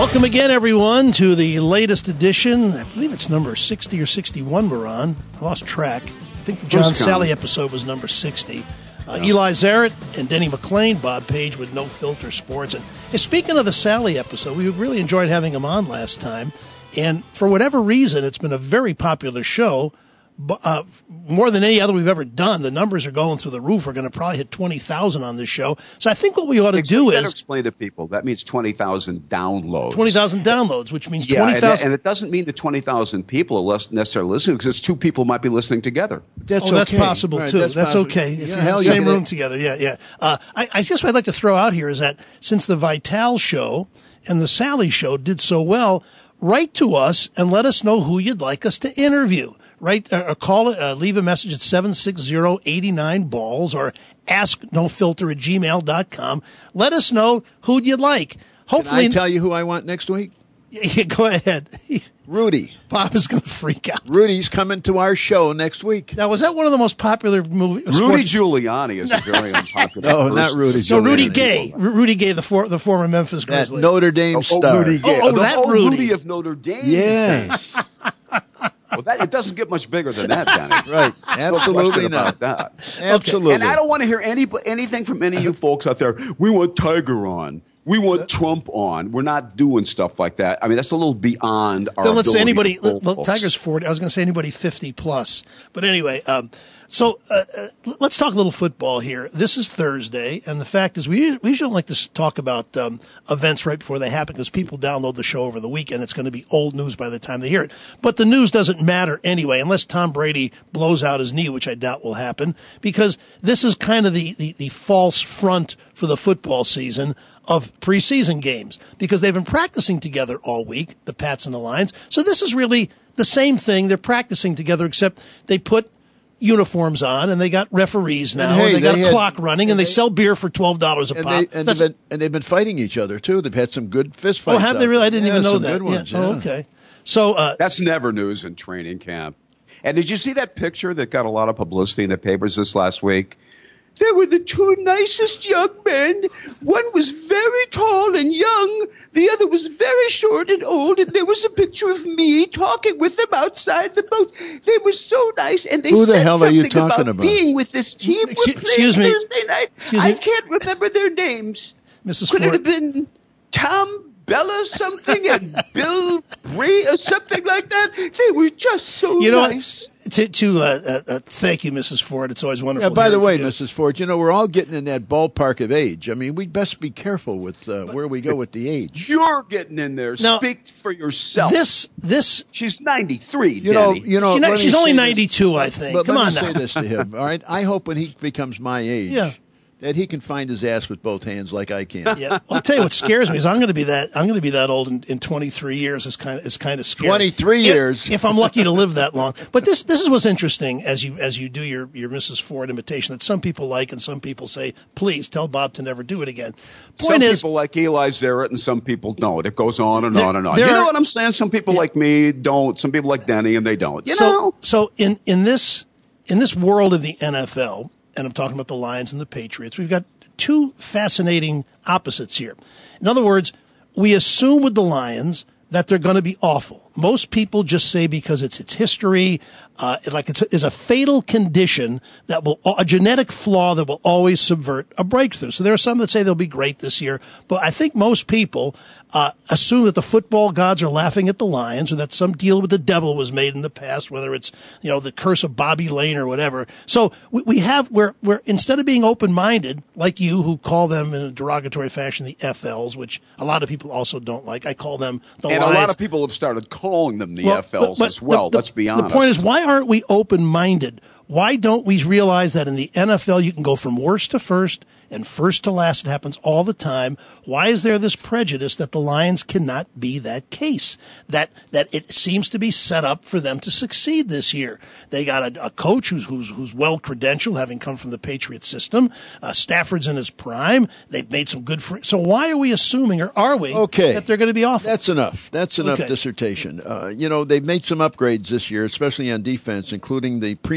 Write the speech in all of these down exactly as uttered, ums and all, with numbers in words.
Welcome again, everyone, to the latest edition. I believe it's number sixty or sixty-one we're on. I lost track. I think the John Sally episode was number sixty. Uh, Eli Zaret and Denny McClain, Bob Page with No Filter Sports. And, and speaking of the Sally episode, we really enjoyed having him on last time. And for whatever reason, it's been a very popular show. Uh, more than any other we've ever done. The numbers are going through the roof. We're going to probably hit twenty thousand on this show. So I think what we ought to explain, do is explain to people that means twenty thousand downloads. twenty thousand downloads, which means yeah, twenty thousand. And, and it doesn't mean that twenty thousand people are less necessarily listening, because two people might be listening together. That's oh, okay. that's possible right, too. That's, that's possible. okay. If yeah, you're in the yeah, same yeah. room together, yeah, yeah. Uh, I, I guess what I'd like to throw out here is that since the Vital show and the Sally show did so well, write to us and let us know who you'd like us to interview. Right, uh, or call it, uh, leave a message at seven six zero, eight nine, balls or ask no filter at gmail dot com. Let us know who you'd like. Hopefully, Can I tell you who I want next week? Yeah, go ahead. Rudy. Bob is going to freak out. Rudy's coming to our show next week. Now, was that one of the most popular movies? Rudy Giuliani is a very unpopular No, person. not Rudy So Giuliani. Rudy Gay. R- Rudy Gay, the, for, the former Memphis That Grizzly. Notre Dame Oh, star. oh, Rudy Gay. Oh, oh, the, that oh, Rudy. Rudy of Notre Dame. Yes. Well, that, it doesn't get much bigger than that, Danny. Right. No Absolutely question not. about that. Absolutely. And I don't want to hear any anything from any of you folks out there. We want Tiger on. We want Trump on. We're not doing stuff like that. I mean, that's a little beyond our Then let's say ability anybody. to pull Look, look, folks. Tiger's forty. I was going to say anybody fifty plus. But anyway, um, so uh, uh, let's talk a little football here. This is Thursday, and the fact is, we we usually like to talk about um, events right before they happen because people download the show over the weekend. It's going to be old news by the time they hear it. But the news doesn't matter anyway, unless Tom Brady blows out his knee, which I doubt will happen, because this is kind of the the, the false front for the football season of preseason games, because they've been practicing together all week, the Pats and the Lions. So this is really the same thing. They're practicing together, except they put uniforms on and they got referees now, and, hey, and they, they got a had- clock running, and, and they, they- sell beer for twelve dollars a And, pop. they, and, That's- they've been, and they've been fighting each other, too. They've had some good fist oh, fights. have out they really? there. I didn't Yeah, even know some that. Good ones, yeah. yeah. Oh, okay. So uh, That's never news in training camp. And did you see that picture that got a lot of publicity in the papers this last week? They were the two nicest young men. One was very tall and young. The other was very short and old. And there was a picture of me talking with them outside the boat. They were so nice. And they Who the said hell are you something talking about, about? being with this team. Excuse- We're excuse playing me. Thursday night. Excuse I me. can't remember their names. Missus Could Ford, it have been Tom Bella something and Bill Bray or something like that? They were just so you know, nice. to, to uh, uh, uh, thank you, Missus Ford. It's always wonderful. Yeah, by the hearing way, from you. Missus Ford, you know, we're all getting in that ballpark of age. I mean, we'd best be careful with uh, where we go with the age. You're getting in there. Now, Speak for yourself. This this She's ninety-three, You know, Danny. you know, She not- let me she's only say this- ninety-two, I think. But Come let on me now. say this to him, all right? I hope when he becomes my age, Yeah. that he can find his ass with both hands like I can. Yeah, well, I'll tell you what scares me is I'm going to be that I'm going to be that old in, in twenty-three years. It's kind of it's kind of scary. twenty-three If- years. if I'm lucky to live that long. But this this is what's interesting as you as you do your your Missus Ford imitation that some people like and some people say, please tell Bob to never do it again. Point Some is, people like Eli Zaret and some people don't. It goes on and There- on and on. there You know are- what I'm saying? Some people Yeah. like me don't. Some people like Denny and they don't. You so know? so in in this in this world of the N F L, and I'm talking about the Lions and the Patriots, we've got two fascinating opposites here. In other words, we assume with the Lions that they're going to be awful. Most people just say because it's its history, uh, like it's a, it's a fatal condition that will, a genetic flaw that will always subvert a breakthrough. So there are some that say they'll be great this year, but I think most people uh, assume that the football gods are laughing at the Lions, or that some deal with the devil was made in the past, whether it's, you know, the curse of Bobby Lane or whatever. So we, we have, we're, we're, instead of being open-minded, like you, who call them in a derogatory fashion the F Ls, which a lot of people also don't like, I call them the And Lions. a lot of people have started calling them the Well, F Ls but- but as well. the- Let's be the honest. point is, why aren't we open-minded? Why don't we realize that in the N F L you can go from worst to first and first to last? It happens all the time. Why is there this prejudice that the Lions cannot be that case? That that it seems to be set up for them to succeed this year. They got a, a coach who's who's who's well credentialed, having come from the Patriot system. Uh, Stafford's in his prime. They've made some good. Fr- so why are we assuming, or are we, Okay. that they're going to be awful? That's enough. That's enough Okay. dissertation. Uh, you know, they've made some upgrades this year, especially on defense, including the premium guys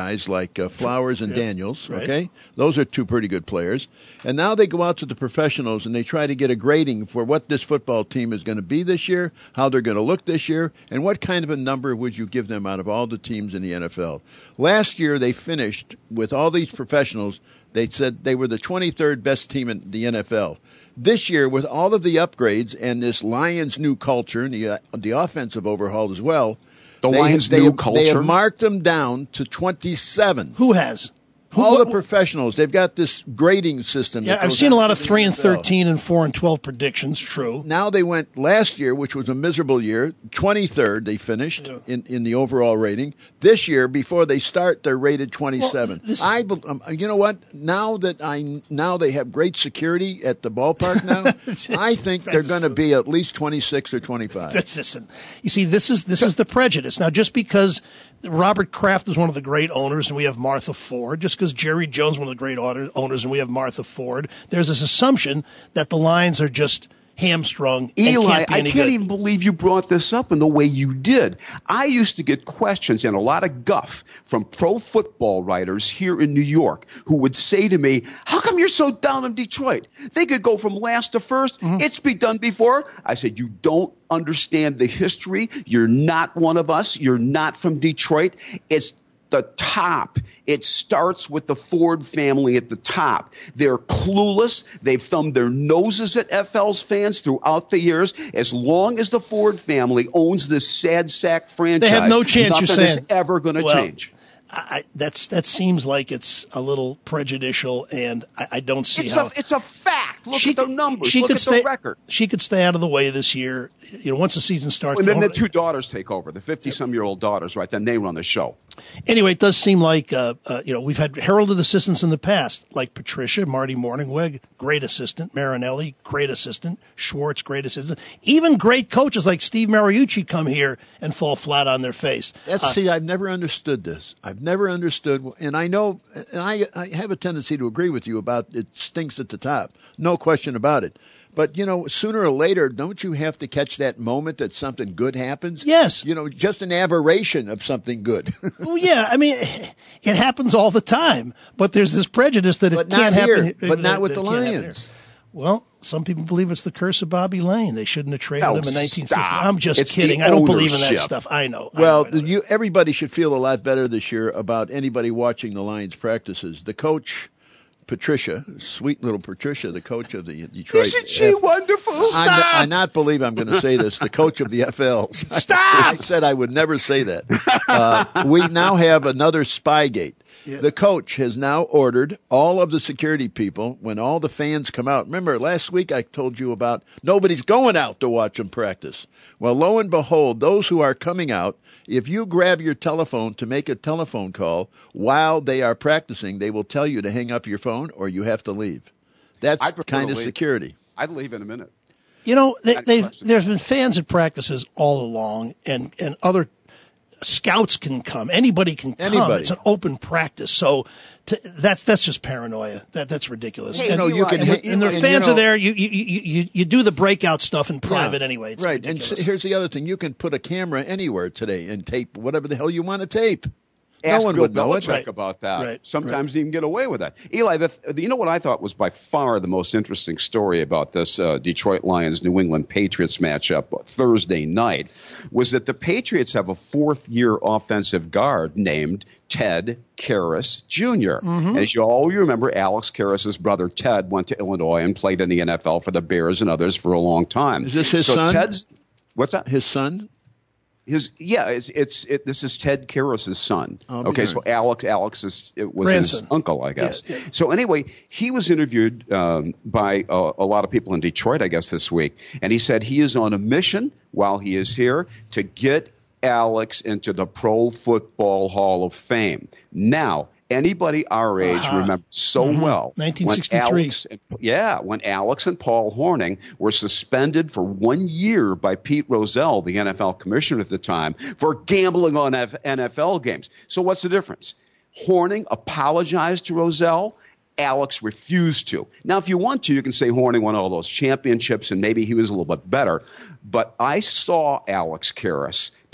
guys like uh, Flowers and Yeah. Daniels, Right. okay? Those are two pretty good players. And now they go out to the professionals and they try to get a grading for what this football team is going to be this year, how they're going to look this year, and what kind of a number would you give them out of all the teams in the N F L. Last year they finished with all these professionals. They said they were the twenty-third best team in the N F L. This year, with all of the upgrades and this Lions' new culture and the, uh, the offensive overhaul as well, The they, Lions' they, new have, culture? they have marked them down to twenty-seven. Who has? Who, All what- the professionals, they've got this grading system. Yeah, that I've goes seen a out lot to of the three and N F L. thirteen and four and twelve predictions. True. Now they went last year, which was a miserable year, twenty-third they finished Yeah. in, in the overall rating. This year, before they start, they're rated twenty-seven. Well, this- I, bel- um, you know what? Now that I now they have great security at the ballpark now, I think they're going to be at least twenty-six or twenty-five. That's listen. You see, this is this is the prejudice. Now, just because Robert Kraft is one of the great owners and we have Martha Ford, just because Jerry Jones is one of the great owner- owners and we have Martha Ford, there's this assumption that the Lions are just hamstrung. and Eli, can't be I any can't good. even believe you brought this up in the way you did. I used to get questions and a lot of guff from pro football writers here in New York who would say to me, how come you're so down on Detroit? They could go from last to first. Mm-hmm. It's been done before. I said, you don't understand the history. You're not one of us. You're not from Detroit. It's the top. It starts with the Ford family at the top. They're clueless. They've thumbed their noses at F L's fans throughout the years. As long as the Ford family owns this sad sack franchise, They have no chance, nothing you're is saying. ever going to Well, change. I, that's that seems like it's a little prejudicial, and I, I don't see It's how a, it's a fact. Look she at the could- numbers. She Look could at stay, the record. She could stay out of the way this year. You know, once the season starts. And then the don't- two daughters take over, the fifty-some-year-old daughters, right? Then they run the show. Anyway, it does seem like, uh, uh, you know, we've had heralded assistants in the past, like Patricia, Marty Morningweg, great assistant, Marinelli, great assistant, Schwartz, great assistant. Even great coaches like Steve Mariucci come here and fall flat on their face. That's, Uh, see, I've never understood this. I've never understood, and I know, and I, I have a tendency to agree with you about it stinks at the top. No question about it. But, you know, sooner or later, don't you have to catch that moment that something good happens? Yes. You know, just an aberration of something good. well, yeah, I mean, it happens all the time, but there's this prejudice that But it not can't here, happen. but not that- with that the it can't happen Lions. here. Well, some people believe it's the curse of Bobby Lane. They shouldn't have traded Oh, him in nineteen fifty. stop. I'm just It's the kidding. I don't believe in that ownership. stuff. I know. I Well, know, I know. you everybody should feel a lot better this year about anybody watching the Lions practices. The coach, Patricia, sweet little Patricia, the coach of the Detroit. Isn't she F- wonderful? I, Stop! I not believe I'm going to say this. The coach of the F Ls. Stop! I said I would never say that. Uh, we now have another Spygate. Yeah. The coach has now ordered all of the security people, when all the fans come out. Remember, last week I told you about nobody's going out to watch them practice. Well, lo and behold, those who are coming out, if you grab your telephone to make a telephone call while they are practicing, they will tell you to hang up your phone or you have to leave. That's I'd prefer kind to of leave. security. I'd leave in a minute. You know, they, Any they've, questions? there's been fans at practices all along, and, and other scouts can come. Anybody can come. Anybody. It's an open practice. So to, that's that's just paranoia. That that's ridiculous. Hey, and, you know, you Eli, can and, hit- and their and, fans you know- are there. You you, you you you do the breakout stuff in private Yeah, anyway. It's right. And ridiculous. s- here's the other thing. You can put a camera anywhere today and tape whatever the hell you want to tape. Ask no one Bill would know it. Belichick Right. about that. Right. Sometimes you can get away with that. Eli, the, you know what I thought was by far the most interesting story about this uh, Detroit Lions New England Patriots matchup Thursday night was that the Patriots have a fourth-year offensive guard named Ted Karras Junior Mm-hmm. As you all remember, Alex Karras' brother Ted went to Illinois and played in the N F L for the Bears and others for a long time. Is this his so son? Ted's, what's that? His son? His yeah, it's, it's it, this is Ted Karras' son. I'll be Okay, so darned. Alex Alex is it was Grandson. his uncle, I guess. Yeah, yeah. So anyway, he was interviewed um, by a, a lot of people in Detroit, I guess, this week, and he said he is on a mission while he is here to get Alex into the Pro Football Hall of Fame. Now, anybody our age Uh-huh. remembers so well nineteen when sixty-three. Alex and, yeah, when Alex and Paul Hornung were suspended for one year by Pete Rozelle, the N F L commissioner at the time, for gambling on F- N F L games. So what's the difference? Hornung apologized to Rozelle. Alex refused to. Now, if you want to, you can say Hornung won all those championships and maybe he was a little bit better. But I saw Alex Karras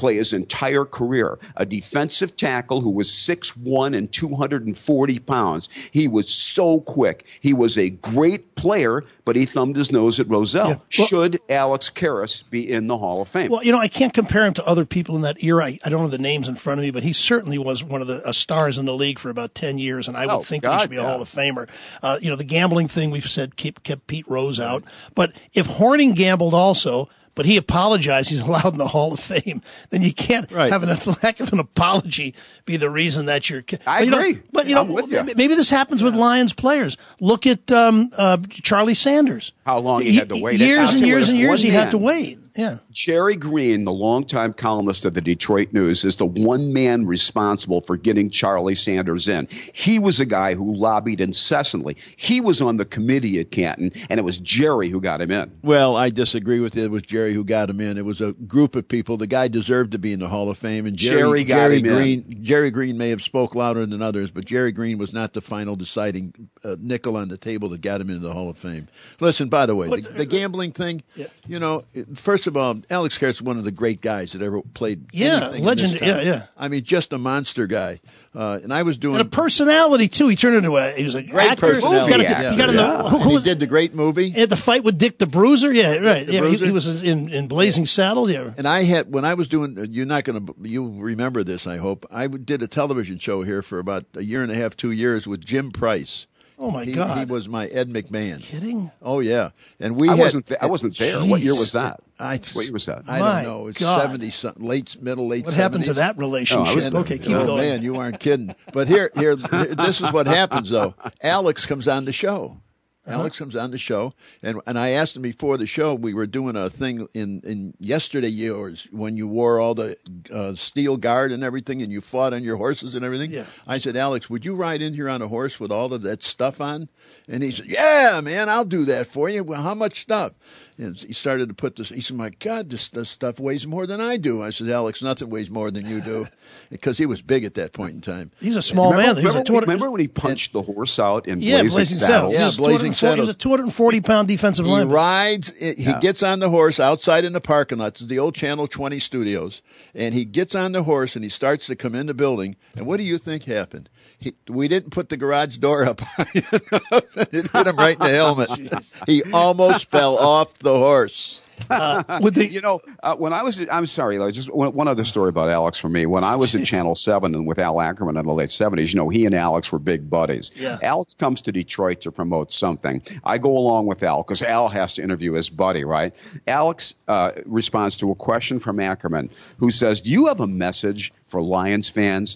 play his entire career. A defensive tackle who was six one and two hundred forty pounds. He was so quick. He was a great player, but he thumbed his nose at Rozelle. Yeah. Well, should Alex Karras be in the Hall of Fame? Well, you know, I can't compare him to other people in that era. I, I don't have the names in front of me, but he certainly was one of the uh, stars in the league for about ten years, and I would oh, think God, that he should be a yeah. Hall of Famer. Uh, you know, the gambling thing we've said kept, kept Pete Rose out. But if Horning gambled also, but he apologized, he's allowed in the Hall of Fame, then you can't right. have a lack of an apology be the reason that you're – I but, agree. Know, but, you know, I'm with you. maybe this happens with Lions players. Look at um, uh, Charlie Sanders. How long he had to wait. Years and years and years he man, had to wait. Yeah. Jerry Green, the longtime columnist of the Detroit News, is the one man responsible for getting Charlie Sanders in. He was a guy who lobbied incessantly. He was on the committee at Canton, and it was Jerry who got him in. Well, I disagree with you. It was Jerry who got him in. It was a group of people. The guy deserved to be in the Hall of Fame, and Jerry, Jerry got Jerry him Green. in. Jerry Green may have spoke louder than others, but Jerry Green was not the final deciding uh, nickel on the table that got him into the Hall of Fame. Listen, by the way, the, the gambling thing. Yeah. You know, first of all, Alex Karras is one of the great guys that ever played. Yeah, anything legend. In this town. Yeah, yeah. I mean, just a monster guy. Uh, and I was doing and a personality too. He turned into a he was a great actor. personality. He got, yeah. he got in yeah. the who, who he was, did the great movie. He had the fight with Dick the Bruiser. Yeah, right. The yeah, Bruiser. He, he was in, in Blazing Saddles. Yeah. And I had when I was doing. You're not going to you remember this. I hope I did a television show here for about a year and a half, two years with Jim Price. Oh my he, God! He was my Ed McMahon. Kidding? Oh yeah, and we. I had, wasn't. Th- I wasn't there. Geez. What year was that? I, what year was that? I My don't know. It's God. seventy something, late middle late. What seventies. happened to that relationship? Oh, okay, keep oh, going. Man, you aren't kidding. But here, here, here, this is what happens though. Alex comes on the show. Uh-huh. Alex comes on the show, and and I asked him before the show. We were doing a thing in, in yesterday years when you wore all the uh, steel guard and everything, and you fought on your horses and everything. Yeah. I said, Alex, would you ride in here on a horse with all of that stuff on? And he said, yeah, man, I'll do that for you. Well, how much stuff? And he started to put this. He said, my God, this, this stuff weighs more than I do. I said, Alex, nothing weighs more than you do, because he was big at that point in time. He's a small remember, man. He was remember, a two hundred remember when he punched and, the horse out in yeah, Blazing, Blazing Saddles? Saddles? Yeah, Blazing Saddles. He was a two hundred forty pound defensive He lineman. rides. He yeah. gets on the horse outside in the parking lot. This is the old Channel twenty studios, and he gets on the horse and he starts to come in the building. And what do you think happened? He, we didn't put the garage door up. It hit him right in the helmet. He almost fell off the horse. Uh, with the, you know, uh, when I was, I'm sorry, like, just one, one other story about Alex for me. When I was at Channel seven and with Al Ackerman in the late seventies, you know, he and Alex were big buddies. Yeah. Alex comes to Detroit to promote something. I go along with Al because Al has to interview his buddy, right? Alex uh, responds to a question from Ackerman, who says, do you have a message for Lions fans?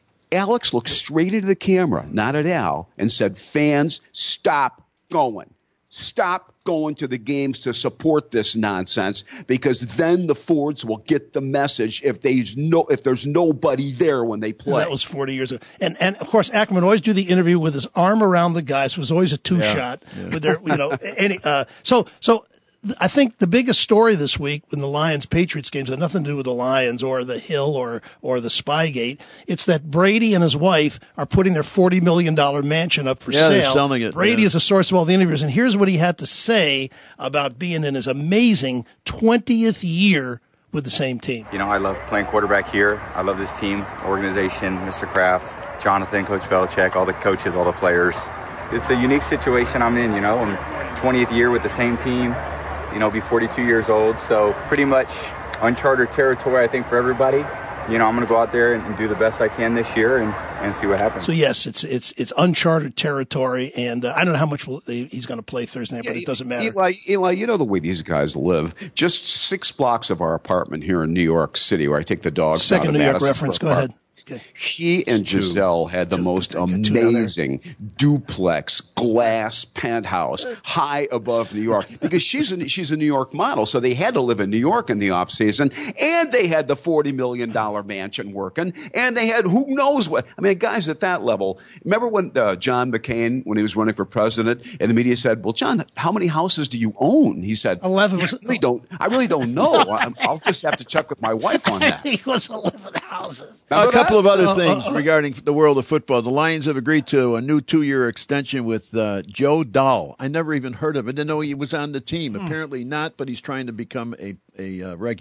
Alex looked straight into the camera, not at Al, and said, fans, stop going. Stop going to the games to support this nonsense, because then the Fords will get the message if there's no if there's nobody there when they play. And that was forty years ago. And and of course Ackerman always do the interview with his arm around the guy, so it was always a two yeah. shot yeah. with their you know any uh so so I think the biggest story this week in the Lions-Patriots games had nothing to do with the Lions or the Hill or or the Spygate. It's that Brady and his wife are putting their forty million dollars mansion up for yeah, sale. They're selling it. Brady yeah. is the source of all the interviews. And here's what he had to say about being in his amazing twentieth year with the same team. You know, I love playing quarterback here. I love this team, organization, Mister Kraft, Jonathan, Coach Belichick, all the coaches, all the players. It's a unique situation I'm in, you know. I'm twentieth year with the same team. You know, be forty-two years old, so pretty much uncharted territory, I think, for everybody. You know, I'm going to go out there and do the best I can this year and, and see what happens. So, yes, it's it's it's uncharted territory, and uh, I don't know how much we'll, he's going to play Thursday night, yeah, but it doesn't matter. Eli, Eli, you know the way these guys live. Just six blocks of our apartment here in New York City, where I take the dogs Second out New of York Madison reference, Square go Park. ahead. Okay. He and Giselle had the two, most two, amazing duplex glass penthouse high above New York, because she's a, she's a New York model, so they had to live in New York in the off season, and they had the forty million dollars mansion working, and they had who knows what. I mean, guys at that level. Remember when uh, John McCain, when he was running for president, and the media said, "Well, John, how many houses do you own?" He said, eleven. I really don't. I really don't know. I'm, I'll just have to check with my wife on that. He was eleven houses. Remember a couple that? of other Uh, things uh, uh, regarding the world of football. The Lions have agreed to a new two-year extension with uh, Joe Dahl. I never even heard of it. I didn't know he was on the team. Hmm. Apparently not, but he's trying to become a, a uh, regular.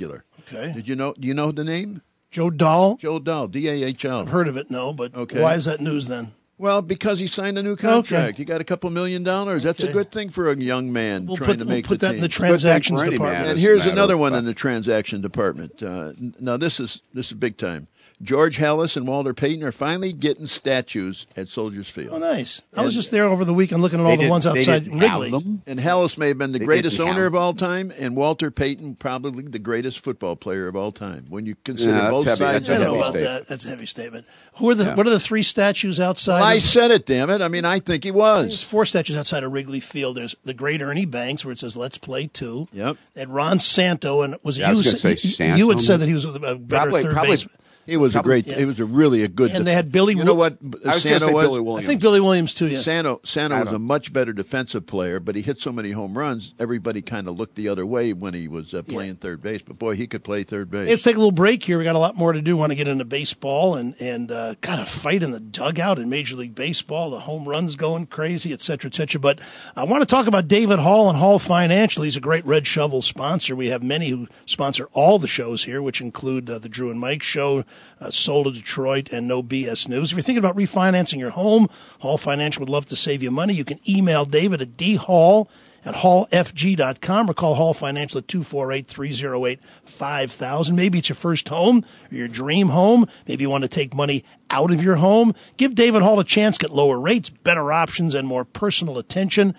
Okay. Did you know? Do you know the name? Joe Dahl? Joe Dahl, D A H L. I've heard of it, no, but Okay. why is that news then? Well, because he signed a new contract. Okay. He got a couple million dollars. That's Okay. a good thing for a young man We'll trying put, to we'll make put the that team. in the It's a good thing transactions for any department. man. And Doesn't here's matter, another one but- in the transaction department. Uh, n- now this is this is big time. George Hellis and Walter Payton are finally getting statues at Soldiers Field. Oh, nice. I was just there over the weekend looking at all the didn't- ones they outside didn't have Wrigley. them? And Hellis may have been the They greatest didn't owner have of all time, and Walter Payton probably the greatest football player of all time. When you consider Yeah, that's both heavy. sides I That's of don't a know the heavy about ball. statement. that. That's a heavy statement. Who are the Yeah. What are the three statues outside? Well, I of- said it, damn it. I mean, I think he There's was. four statues outside of Wrigley Field. There's the great Ernie Banks, where it says "Let's play two." Yep. And Ron Santo, and was it Yeah, I you? was who gonna said- say you- Santo, you had said man. that he was a better Probably- third probably- baseman. He was a great. yeah. He was a really a good. And they had Billy You know Wil- what? I was going to Santa say was. Billy I Williams. think Billy Williams too. Yeah. Sano, Sano I was don't- a much better defensive player, but he hit so many home runs, everybody kind of looked the other way when he was uh, playing third base. But boy, he could play third base. Let's take a little break here. We got a lot more to do. Want to get into baseball and and uh, got a fight in the dugout in Major League Baseball. The home runs going crazy, et cetera, et cetera. But I want to talk about David Hall and Hall Financial. He's a great Red Shovel sponsor. We have many who sponsor all the shows here, which include uh, the Drew and Mike Show, uh, Soul to Detroit, and No B S News. If you're thinking about refinancing your home, Hall Financial would love to save you money. You can email David at d hall at hall f g dot com or call Hall Financial at two four eight, three oh eight, five thousand. Maybe it's your first home or your dream home. Maybe you want to take money out of your home. Give David Hall a chance. Get lower rates, better options, and more personal attention.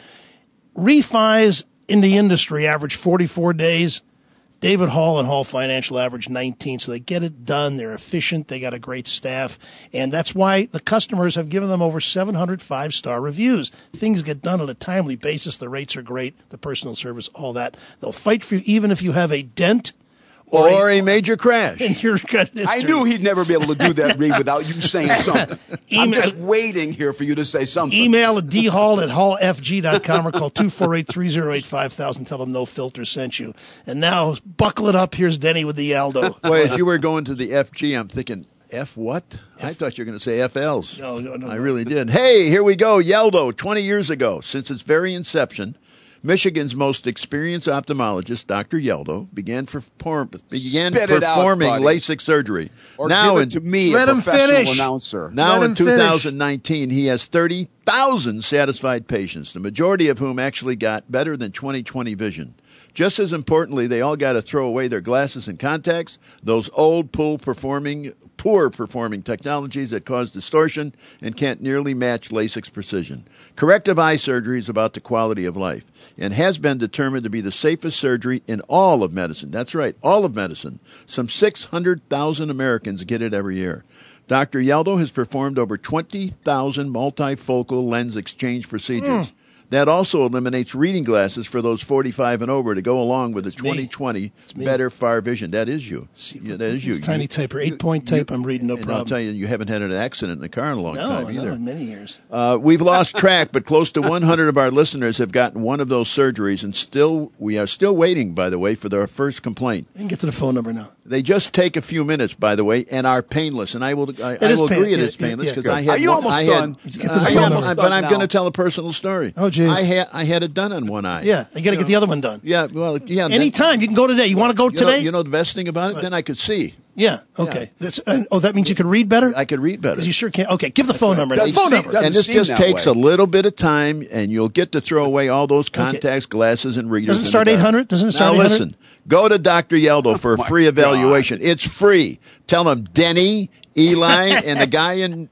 Refis in the industry average forty-four days. David Hall and Hall Financial average nineteen, so they get it done. They're efficient. They got a great staff, and that's why the customers have given them over seven hundred five-star reviews. Things get done on a timely basis. The rates are great. The personal service, all that. They'll fight for you even if you have a dent or, or a, a major crash. in your credit history. I knew he'd never be able to do that, Reed, without you saying something. I'm Email- just waiting here for you to say something. Email at d hall at hall f g dot com or call two four eight, three oh eight, five thousand. Tell them No Filter sent you. And now, buckle it up. Here's Denny with the Aldo. Boy, as you were going to the F G, I'm thinking, F what? I thought you were going to say F Ls. No, no, no, I no. really did. Hey, here we go. Yeldo, twenty years ago, since its very inception, Michigan's most experienced ophthalmologist, Doctor Yeldo, began, for, began Spit it out, performing buddy. LASIK surgery. Or now give in, it to me, Let a him professional finish. announcer. Now Let in him finish. two thousand nineteen, he has thirty thousand satisfied patients, the majority of whom actually got better than twenty twenty vision. Just as importantly, they all got to throw away their glasses and contacts, those old, poor performing, poor performing technologies that cause distortion and can't nearly match LASIK's precision. Corrective eye surgery is about the quality of life and has been determined to be the safest surgery in all of medicine. That's right, all of medicine. Some six hundred thousand Americans get it every year. Doctor Yeldo has performed over twenty thousand multifocal lens exchange procedures. Mm. That also eliminates reading glasses for those forty-five and over to go along with the me. twenty twenty me. better far vision. That is you. See, Yeah, that is you. it's tiny You- type or you- eight-point you- type. I'm reading, no and problem. I'll tell you, you haven't had an accident in the car in a long No, time no, either. in many years. Uh, we've lost track, but close to one hundred of our listeners have gotten one of those surgeries, and still we are still waiting, by the way, for their first complaint. We can get to the phone number now. They just take a few minutes, by the way, and are painless. And I will, I, I is will pain- agree it yeah, is painless yeah, because good. I had. Are you one- almost I done? Had, Let's get to the I phone am, number. but I'm Now. going to tell a personal story. Oh, geez. I had I had it done on one eye. Yeah, you got to get the other one done. Yeah. Well, yeah. then- Anytime. You can go today. You want to go You know, today? you know the best thing about it? Then I could see. yeah. Okay. That's, uh, oh, that means you could read better? I could read better. Because you sure can. Okay, give the phone number. now. Doesn't Phone seem- number. doesn't And this seem just that takes way. a little bit of time, and you'll get to throw away all those contacts, glasses, and readers. Doesn't in start the dark. eight hundred? Doesn't it start Now eight hundred? listen, go to Doctor Yeldo for a my free God. evaluation. It's free. Tell him Denny, Eli, and the guy in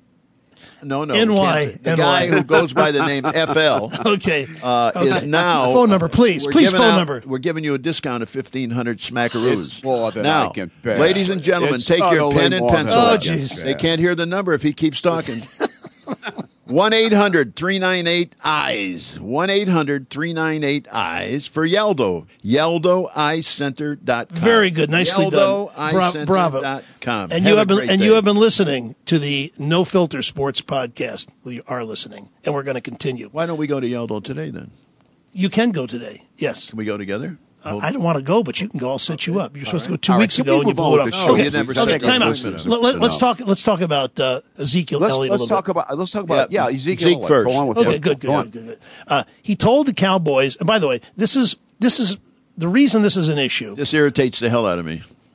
no no N Y, can't say. the N Y. guy who goes by the name F L. Okay. Uh, okay. Is now Phone number, please. we're Please, giving phone out- number. We're giving you a discount of fifteen hundred smackaroos. It's more than now, I can bear. ladies and gentlemen, It's take your utterly pen and more than pencil. I out. can jeez. They can't hear the number if he keeps talking. one eight hundred, three nine eight, eyes. one eight hundred, three nine eight, eyes for Yeldo. Yeldo Eye Center dot com. Very good. Nicely Yeldo done. Bra- Eye bravo. Center dot com. And Have you a have been great and day. you have been listening to the No Filter Sports podcast. Well, you are listening, and we're going to continue. Why don't we go to Yeldo today then? You can go today. Yes. Can we go together? Uh, I don't want to go, but you can go. I'll set you up. You're supposed to go two All right. weeks Can ago, we and you move on blew it with up. the show? Okay, You never okay, said time that. out. Wait a Let, minute. us talk. Let's talk about uh, Ezekiel Let's, Elliott let's a little talk bit. about let's talk about Yeah. yeah, Ezekiel. Zeke Elliott. first. Go on with Okay, it. good, Go good, on. good, good. good. Uh, he told the Cowboys, and by the way, this is this is the reason this is an issue. This irritates the hell out of me.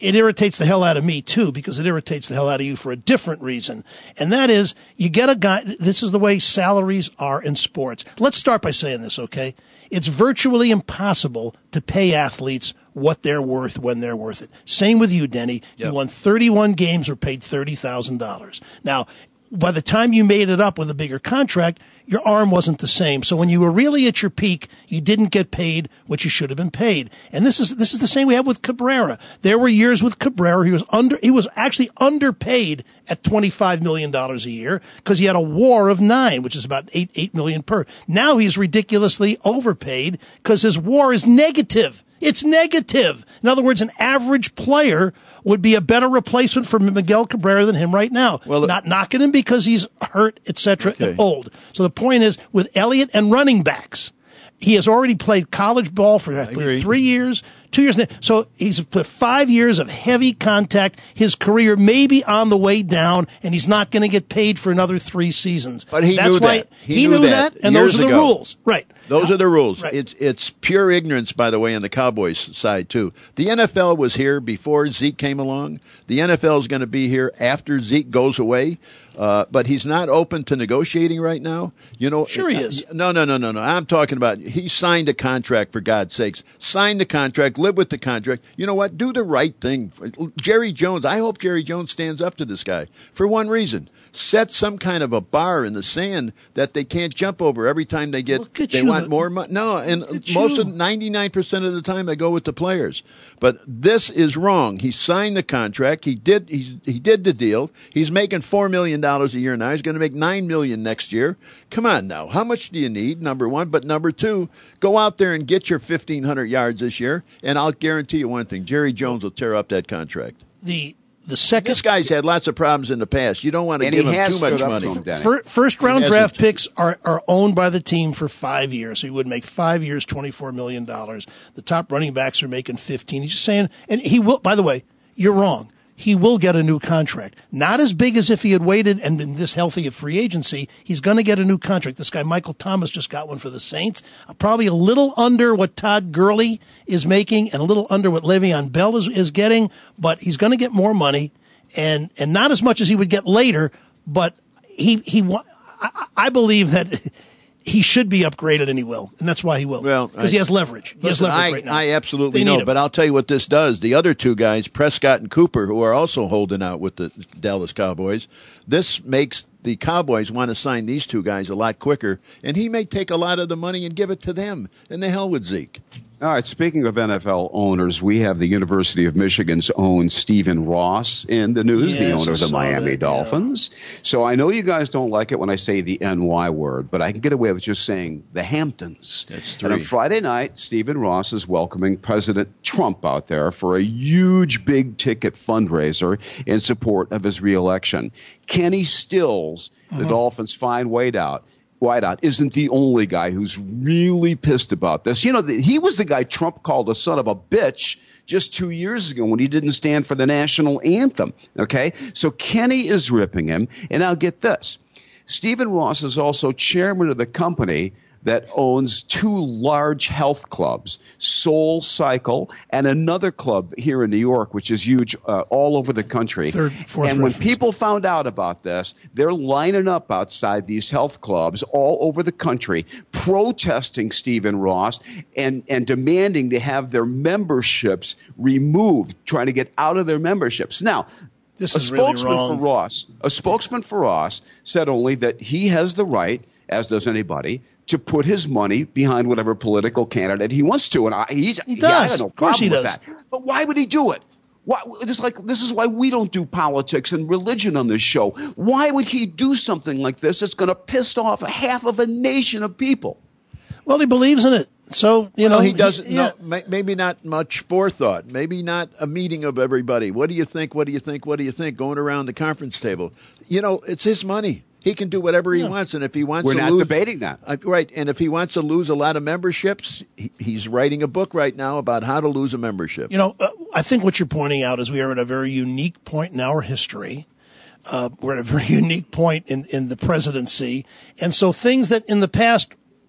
it irritates the hell out of me too, because it irritates the hell out of you for a different reason. And that is, you get a guy, this is the way salaries are in sports. Let's start by saying this, okay? It's virtually impossible to pay athletes what they're worth when they're worth it. Same with you, Denny. Yep. You won thirty-one games or paid thirty thousand dollars. Now, by the time you made it up with a bigger contract, your arm wasn't the same. So when you were really at your peak, you didn't get paid what you should have been paid. And this is this is the same we have with Cabrera. There were years with Cabrera he was under he was actually underpaid at twenty-five million dollars a year because he had a WAR of nine, which is about eight eight million per. Now he's ridiculously overpaid because his WAR is negative. It's negative. In other words, an average player would be a better replacement for Miguel Cabrera than him right now. Well, not knocking him because he's hurt, et cetera, okay. and old. So the point is, with Elliott and running backs, he has already played college ball for I believe, three years, two years. So he's put five years of heavy contact. His career may be on the way down, and he's not going to get paid for another three seasons. But he That's knew why that. He, he knew, knew that, that and those are the ago. rules. Right. Those are the rules. Right. It's it's pure ignorance, by the way, on the Cowboys side, too. The N F L was here before Zeke came along. The N F L is going to be here after Zeke goes away. Uh, but he's not open to negotiating right now. You know, sure he is. No, no, no, no, no. I'm talking about he signed a contract, for God's sakes. Sign the contract, live with the contract. You know what? Do the right thing. Jerry Jones, I hope Jerry Jones stands up to this guy for one reason. Set some kind of a bar in the sand that they can't jump over every time they get they you, want the, more money. No, and most you. of ninety-nine percent of the time I go with the players. But this is wrong. He signed the contract. He did he's, he did the deal. He's making four million dollars a year now. He's going to make nine million dollars next year. Come on now. How much do you need? Number one, but number two, go out there and get your fifteen hundred yards this year, and I'll guarantee you one thing: Jerry Jones will tear up that contract. The The second, this guy's had lots of problems in the past. You don't want to and give him has too much to money. him, For, first round draft picks are, are owned by the team for five years. So he would make five years, twenty-four million dollars. The top running backs are making fifteen. He's just saying, and he will, by the way, you're wrong. He will get a new contract. Not as big as if he had waited and been this healthy at free agency. He's going to get a new contract. This guy, Michael Thomas, just got one for the Saints. Uh, probably a little under what Todd Gurley is making and a little under what Le'Veon Bell is, is getting, but he's going to get more money. And and not as much as he would get later, but he he I, I believe that he should be upgraded, and he will, and that's why he will. Well, because he has leverage. He listen, has leverage I, right now. I absolutely know, but I'll tell you what this does. The other two guys, Prescott and Cooper, who are also holding out with the Dallas Cowboys, this makes the Cowboys want to sign these two guys a lot quicker, and he may take a lot of the money and give it to them. And the hell with Zeke. All right, speaking of N F L owners, we have the University of Michigan's own Stephen Ross in the news, yes, the owner of the that, Miami yeah. Dolphins. So I know you guys don't like it when I say the N Y word, but I can get away with just saying the Hamptons. That's three. And on Friday night, Stephen Ross is welcoming President Trump out there for a huge big-ticket fundraiser in support of his reelection. Kenny Stills, the uh-huh. Dolphins' fine wideout, Wideout isn't the only guy who's really pissed about this. You know, the, he was the guy Trump called a son of a bitch just two years ago when he didn't stand for the national anthem. Okay, so Kenny is ripping him. And now get this. Stephen Ross is also chairman of the company that owns two large health clubs, Soul Cycle and another club here in New York, which is huge uh, all over the country. Third, fourth and when reference. people found out about this, they're lining up outside these health clubs all over the country, protesting Stephen Ross and, and demanding to have their memberships removed, trying to get out of their memberships. Now, this a is really spokesman wrong. for Ross, a spokesman for Ross said only that he has the right, as does anybody, to put his money behind whatever political candidate he wants to. And I, he's, he yeah, does. I have no of course problem he with does. that. But why would he do it? Why, it's like, this is why we don't do politics and religion on this show. Why would he do something like this that's going to piss off a half of a nation of people? Well, he believes in it. So, you well, know. he doesn't he, yeah. no, maybe not much forethought. Maybe not a meeting of everybody. What do you think? What do you think? What do you think? Going around the conference table. You know, it's his money. He can do whatever he yeah. wants, and if he wants We're to not lose, debating that. Uh, right, and if he wants to lose a lot of memberships, he, he's writing a book right now about how to lose a membership. You know, uh, I think what you're pointing out is we are at a very unique point in our history. Uh, we're at a very unique point in, in the presidency. And so things that in the past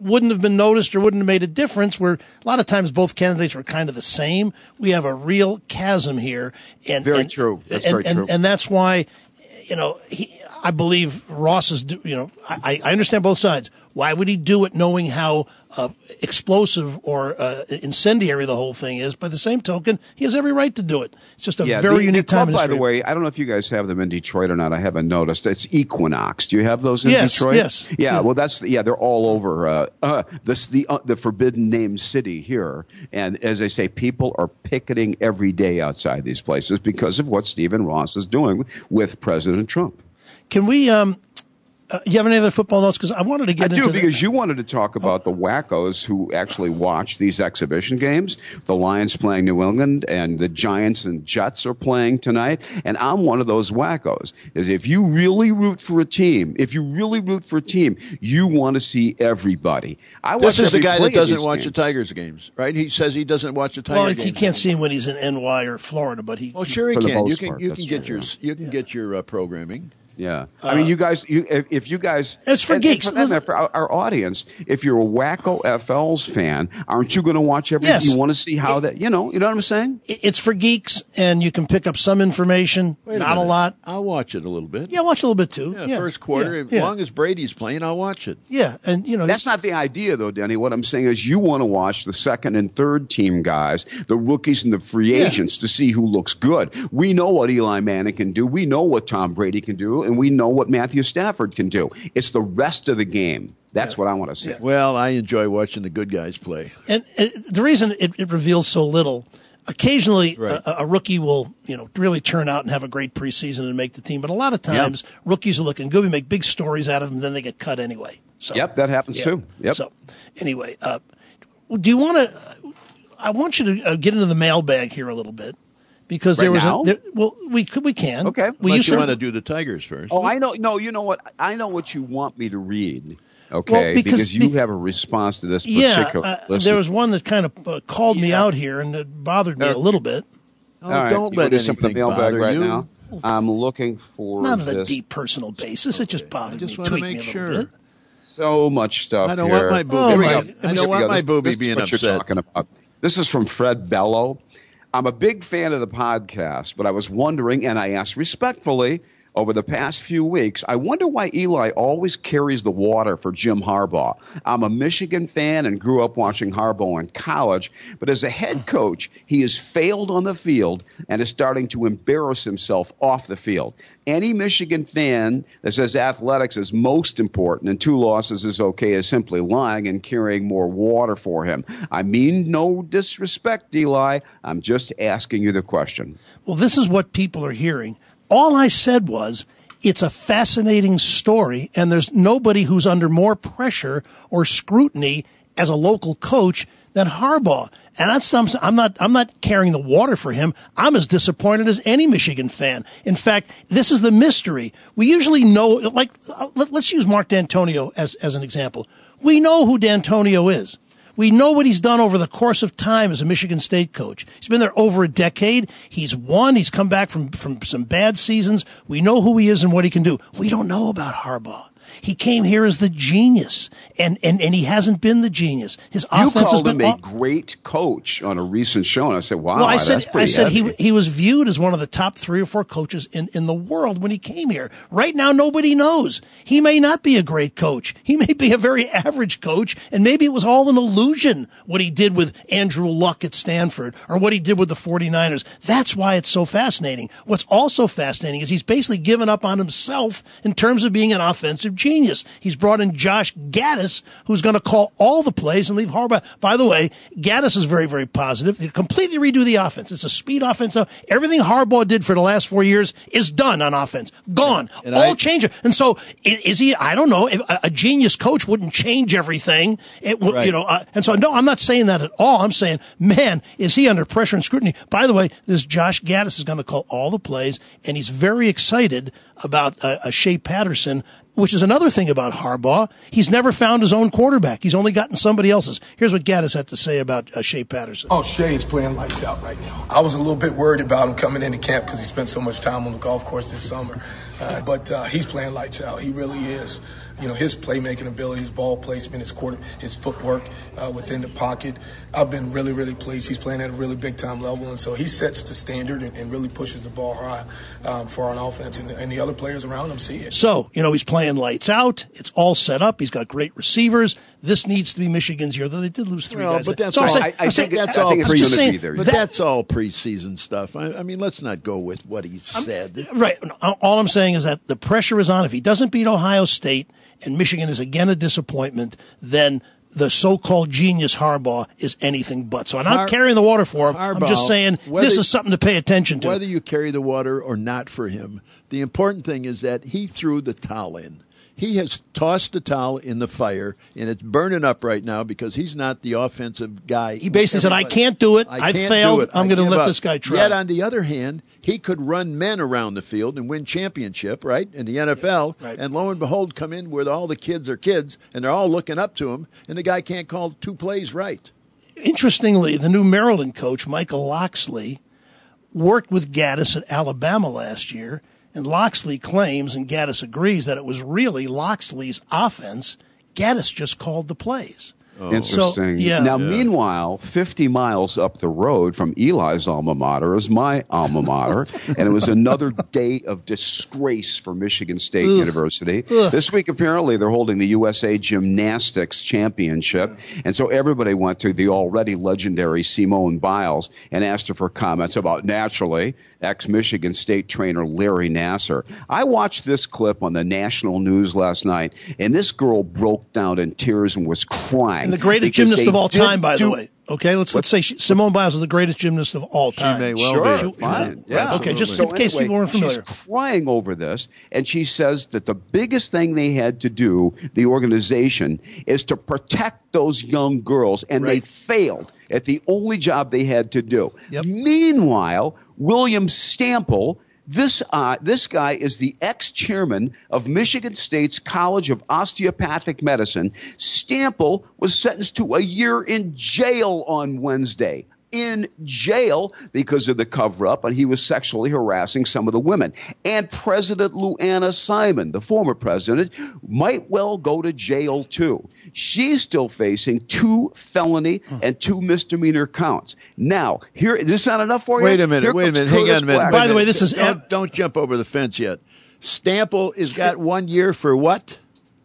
wouldn't have been noticed or wouldn't have made a difference, where a lot of times both candidates were kind of the same. We have a real chasm here. And, very and, true. That's and, very and, true. And that's why, you know, he, I believe Ross is, you know, I, I understand both sides. Why would he do it knowing how uh, explosive or uh, incendiary the whole thing is? By the same token, he has every right to do it. It's just a yeah, very the, unique the club, time in by history. the way, I don't know if you guys have them in Detroit or not. I haven't noticed. It's Equinox. Do you have those in yes, Detroit? Yes. Yeah, yeah. Well, that's yeah. They're all over uh, uh, this the uh, the forbidden name city here. And as I say, people are picketing every day outside these places because of what Stephen Ross is doing with President Trump. Can we? Um, Uh, you have any other football notes? Because I wanted to get I into do, because the, you wanted to talk about the wackos who actually watch these exhibition games. The Lions playing New England, and the Giants and Jets are playing tonight. And I'm one of those wackos. Is if you really root for a team, if you really root for a team, you want to see everybody. I This watch is the every guy play that of doesn't these watch games. the Tigers games, right? He says he doesn't watch the Tiger well, games. he can't see him when he's in N Y or Florida, but he. Well, sure he For the can. You most can part, you that's can get true, your you can get your uh, programming. Yeah, I mean, you guys. You, if, if you guys, It's for and, geeks. And for, them, for our, our audience, if you're a Wacko F Ls fan, aren't you going to watch everything? Yes. You want to see how that, you know, you know what I'm saying? It's for geeks, and you can pick up some information, Wait not a, minute. lot. I'll watch it a little bit. Yeah, watch a little bit too. Yeah, Yeah, first quarter. Yeah, As yeah. long as Brady's playing, I'll watch it. Yeah, and you know That's not the idea, though, Denny. What I'm saying is you want to watch the second and third team guys, the rookies and the free Yeah. agents, to see who looks good. We know what Eli Manning can do. We know what Tom Brady can do. And we know what Matthew Stafford can do. It's the rest of the game. That's Yeah. what I want to see. Yeah. Well, I enjoy watching the good guys play. And, and the reason it, it reveals so little, occasionally Right. a, a rookie will, you know, really turn out and have a great preseason and make the team. But a lot of times, rookies are looking good. We make big stories out of them, then they get cut anyway. So, Yep, that happens yeah. too. Yep. So, anyway, uh, do you want to? I want you to uh, get into the mailbag here a little bit, because there Right was now? a there, well, we could we can Okay. We Unless used you to want to do the Tigers first. Oh, I know. No, you know what? I know what you want me to read. Okay, Well, because- because, you be- have a response to this yeah. particular. Uh, listen. there was one that kind of uh, called me Yeah. out here, and it bothered me Uh, a little bit. Oh, All right, don't you let wanna do some of the anything mailbag bother right you. now. I'm looking for Not on a this. deep personal basis. It just bothered I just me, wanna tweaked make me a little sure. bit. So much stuff. I don't here. want my booby. Oh, Here we my- go. I Here don't we want go. my This- booby this is being what you're upset. talking about. This is from Fred Bello. I'm a big fan of the podcast, but I was wondering, and I asked respectfully, over the past few weeks, I wonder why Eli always carries the water for Jim Harbaugh. I'm a Michigan fan and grew up watching Harbaugh in college, but as a head coach, he has failed on the field and is starting to embarrass himself off the field. Any Michigan fan that says athletics is most important and two losses is okay is simply lying and carrying more water for him. I mean no disrespect, Eli. I'm just asking you the question. Well, this is what people are hearing. All I said was, it's a fascinating story, and there's nobody who's under more pressure or scrutiny as a local coach than Harbaugh. And that's, I'm, I'm not, I'm not carrying the water for him. I'm as disappointed as any Michigan fan. In fact, this is the mystery. We usually know, like, let, let's use Mark D'Antonio as, as an example. We know who D'Antonio is. We know what he's done over the course of time as a Michigan State coach. He's been there over a decade. He's won. He's come back from, from some bad seasons. We know who he is and what he can do. We don't know about Harbaugh. He came here as the genius, and, and, and he hasn't been the genius. His You offense has called been him a aw- great coach on a recent show, and I said, wow, Well, I that's said, pretty I said he, heavy. he was viewed as one of the top three or four coaches in, in the world when he came here. Right now, nobody knows. He may not be a great coach. He may be a very average coach, and maybe it was all an illusion what he did with Andrew Luck at Stanford or what he did with the 49ers. That's why it's so fascinating. What's also fascinating is he's basically given up on himself in terms of being an offensive genius. He's brought in Josh Gaddis, who's going to call all the plays and leave Harbaugh. By the way, Gaddis is very, very positive. They completely redo the offense. It's a speed offense. Everything Harbaugh did for the last four years is done on offense. Gone. And all I- change. And so is, is he, I don't know, if a, a genius coach wouldn't change everything. It would, Right. you know, uh, and so no, I'm not saying that at all. I'm saying, man, is he under pressure and scrutiny? By the way, this Josh Gaddis is going to call all the plays, and he's very excited about uh, uh, Shea Patterson, which is another thing about Harbaugh. He's never found his own quarterback. He's only gotten somebody else's. Here's what Gaddis had to say about uh, Shea Patterson. Oh, Shea is playing lights out right now. I was a little bit worried about him coming into camp because he spent so much time on the golf course this summer. Uh, but uh, he's playing lights out. He really is. you know, his playmaking ability, his ball placement, his quarter, his footwork uh, within the pocket. I've been really, really pleased. He's playing at a really big-time level, and so he sets the standard and, and really pushes the ball high um, for our offense, and the, and the other players around him see it. So, you know, he's playing lights out. It's all set up. He's got great receivers. This needs to be Michigan's year, though they did lose three well, guys. But that's so all, saying, I, I think that's I all think it's just saying, either. But that, that's all preseason stuff. I, I mean, let's not go with what he said. Right. All I'm saying is that the pressure is on. If he doesn't beat Ohio State and Michigan is again a disappointment, then the so-called genius Harbaugh is anything but. So I'm not Har- carrying the water for him. Harbaugh, I'm just saying whether- this is something to pay attention to. Whether you carry the water or not for him, the important thing is that he threw the towel in. He has tossed the towel in the fire, and it's burning up right now because he's not the offensive guy. He basically said, I Everybody- can't do it. I I can't failed. do it. I'm I going to give let up." this guy try. Yet, on the other hand, he could run men around the field and win championship, right, in the N F L. Right. And lo and behold, come in where all the kids are kids, and they're all looking up to him, and the guy can't call two plays right. Interestingly, the new Maryland coach, Michael Locksley, worked with Gaddis at Alabama last year, and Locksley claims, and Gaddis agrees, that it was really Locksley's offense. Gaddis just called the plays. Interesting. So, yeah. Now, Yeah. meanwhile, fifty miles up the road from Eli's alma mater is my alma mater, and it was another day of disgrace for Michigan State Ugh. University. Ugh. This week, apparently, they're holding the U S A Gymnastics Championship, and so everybody went to the already legendary Simone Biles and asked her for comments about, naturally, ex-Michigan State trainer Larry Nassar. I watched this clip on the national news last night, and this girl broke down in tears and was crying. And the greatest because gymnast they of all did time, by do- the way. Okay, let's let's say she, Simone Biles is the greatest gymnast of all time. may well Sure, be. fine. Right. Yeah. Okay, just So in case anyway, people weren't familiar. She's crying over this, and she says that the biggest thing they had to do, the organization, is to protect those young girls, and they Right. failed at the only job they had to do. Yep. Meanwhile, William Stample, This uh, this guy is the ex-chairman of Michigan State's College of Osteopathic Medicine. Stample was sentenced to a year in jail on Wednesday. In jail because of the cover-up, and he was sexually harassing some of the women. And President Luana Simon, the former president, might well go to jail too. She's still facing two felony and two misdemeanor counts. Now, here, is this not enough for you? Wait a minute, Here wait a comes minute, hang Curtis on a minute. Black. wait a By the way, minute. this is- don't, don't jump over the fence yet. Stample has got one year for what?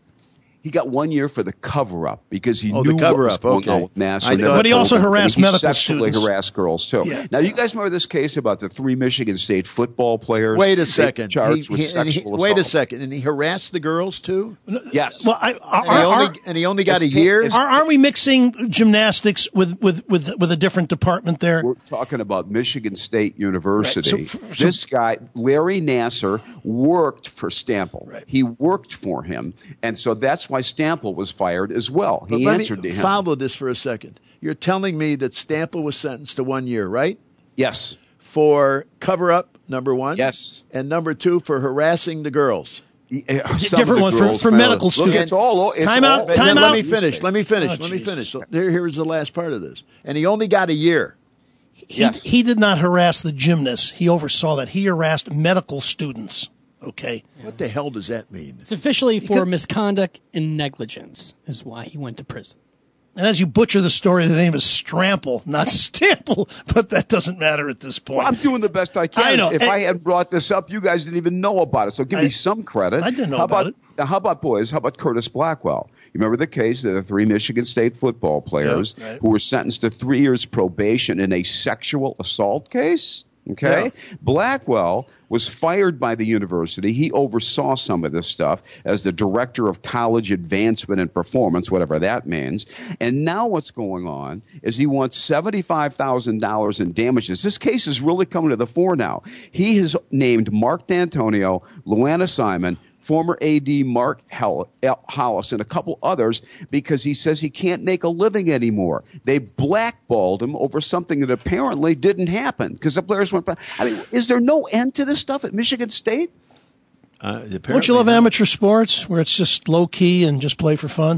He got one year for the cover-up because he Oh, knew the cover-up, what was going okay. on with Nassar. I Never thought- But he told also him. harassed he medical sexually students. harassed girls too. Yeah. Now, you guys remember this case about the three Michigan State football players? Wait a they second. Charged He- with he- and he- sexual wait a assault. second. And he harassed the girls too? Yes. Well, I, And are, he are, only, and he only got a It's- year? it's- are, aren't we mixing gymnastics with, with, with, with a different department there? We're talking about Michigan State University. Right. So- so- this guy, Larry Nassar, worked for Stample. Right. He worked for him, and so that's why Stample was fired as well. But He let answered me to him. follow this for a second. You're telling me that Stample was sentenced to one year, right? Yes. For cover-up, number one. Yes. And number two, for harassing the girls. Some of different the one for- girls, for man, medical look, students. It's all, it's Time out, all- But time then out. Let me finish. Let me finish. Oh, let me Jesus. finish. So here, here's the last part of this. And he only got a year. He, Yes. he did not harass the gymnasts. He oversaw that. He harassed medical students. Okay. What the hell does that mean? It's officially for could- misconduct and negligence is why he went to prison. And as you butcher the story, the name is Strample, not Stample, but that doesn't matter at this point. Well, I'm doing the best I can. I know. If And- I hadn't brought this up, you guys didn't even know about it. So give I- me some credit. I didn't know how about it. How about, boys, how about Curtis Blackwell? You remember the case of the three Michigan State football players Yeah, right. who were sentenced to three years probation in a sexual assault case? Okay. Yeah. Blackwell was fired by the university. He oversaw some of this stuff as the director of college advancement and performance, whatever that means. And now what's going on is he wants seventy-five thousand dollars in damages. This case is really coming to the fore now. He has named Mark D'Antonio, Luana Simon, former A D Mark Hollis, and a couple others because he says he can't make a living anymore. They blackballed him over something that apparently didn't happen because the players went. I mean, is there no end to this stuff at Michigan State? Uh, Don't you love amateur sports where it's just low key and just play for fun?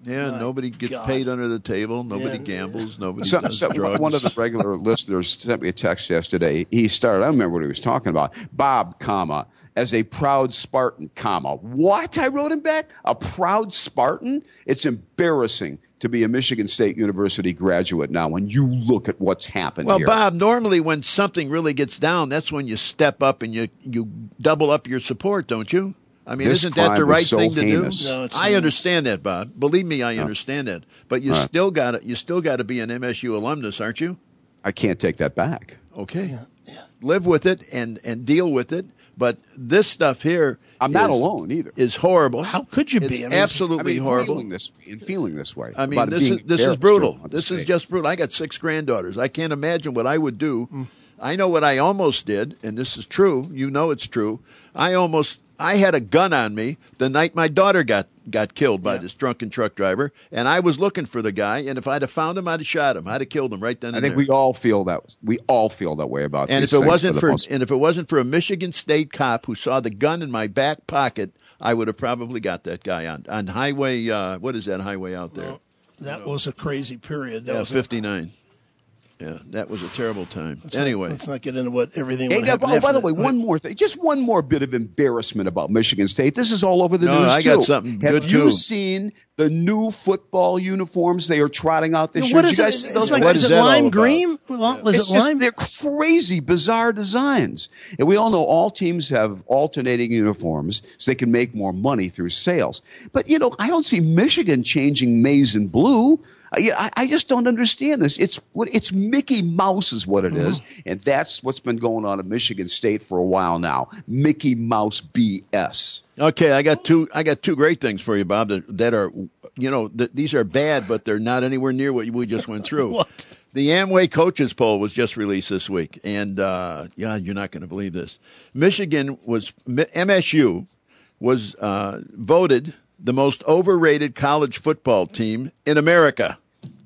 Yeah, My nobody gets God. paid under the table. Nobody Yeah. gambles. Nobody So, does so drugs. one of the regular listeners sent me a text yesterday. He started, I don't remember what he was talking about. Bob, comma, as a proud Spartan, comma. What? I wrote him back? A proud Spartan? It's embarrassing to be a Michigan State University graduate now when you look at what's happened Well, here. Bob, normally when something really gets down, that's when you step up and you, you double up your support, don't you? I mean, This isn't that crime the is right so thing to heinous. do? No, it's I not. understand that, Bob. Believe me, I understand that. But you Right. still got to you still got to be an M S U alumnus, aren't you? I can't take that back. Okay. Live with it and, and deal with it. But this stuff here I'm not is- alone either. is horrible. How could you be? It's I mean, it's- absolutely I mean, horrible. feeling this and feeling this way. I mean, about it this being is this is embarrassed brutal. to This is say. just brutal. I got six granddaughters. I can't imagine what I would do. Mm. I know what I almost did, and this is true. You know it's true. I almost I had a gun on me the night my daughter got got killed by Yeah. this drunken truck driver, and I was looking for the guy. And if I'd have found him, I'd have shot him. I'd have killed him right then I and think there. we all feel that. We all feel that way about. And these if it things wasn't for, for, the most- and if it wasn't for a Michigan State cop who saw the gun in my back pocket, I would have probably got that guy on on highway. Uh, what is that highway out there? That was a crazy period. That Yeah, was a- fifty-nine. Yeah, that was a terrible time. let's not- anyway, let's not get into what everything. Hey, what yeah, happened oh, after by the that. way, But- one more thing. Just one more bit of embarrassment about Michigan State. This is all over the No, news, I too. got something Have good, you too. seen the new football uniforms they are trotting out this Yeah, year? what Did is you it? guys see It's those? like, What is is it that all lime about? green? Well, Is It's it just, lime? they're crazy, bizarre designs. And we all know all teams have alternating uniforms so they can make more money through sales. But, you know, I don't see Michigan changing maize and blue. I, I- I just don't understand this. It's what it's Mickey Mouse is what it is, and that's what's been going on at Michigan State for a while now. Mickey Mouse B S. okay, I got two. I got two great things for you, Bob. That, that are, you know, th- these are bad, but they're not anywhere near what we just went through. What? The Amway coaches poll was just released this week, and uh, yeah, you're not going to believe this. Michigan was M S U was uh, voted the most overrated college football team in America.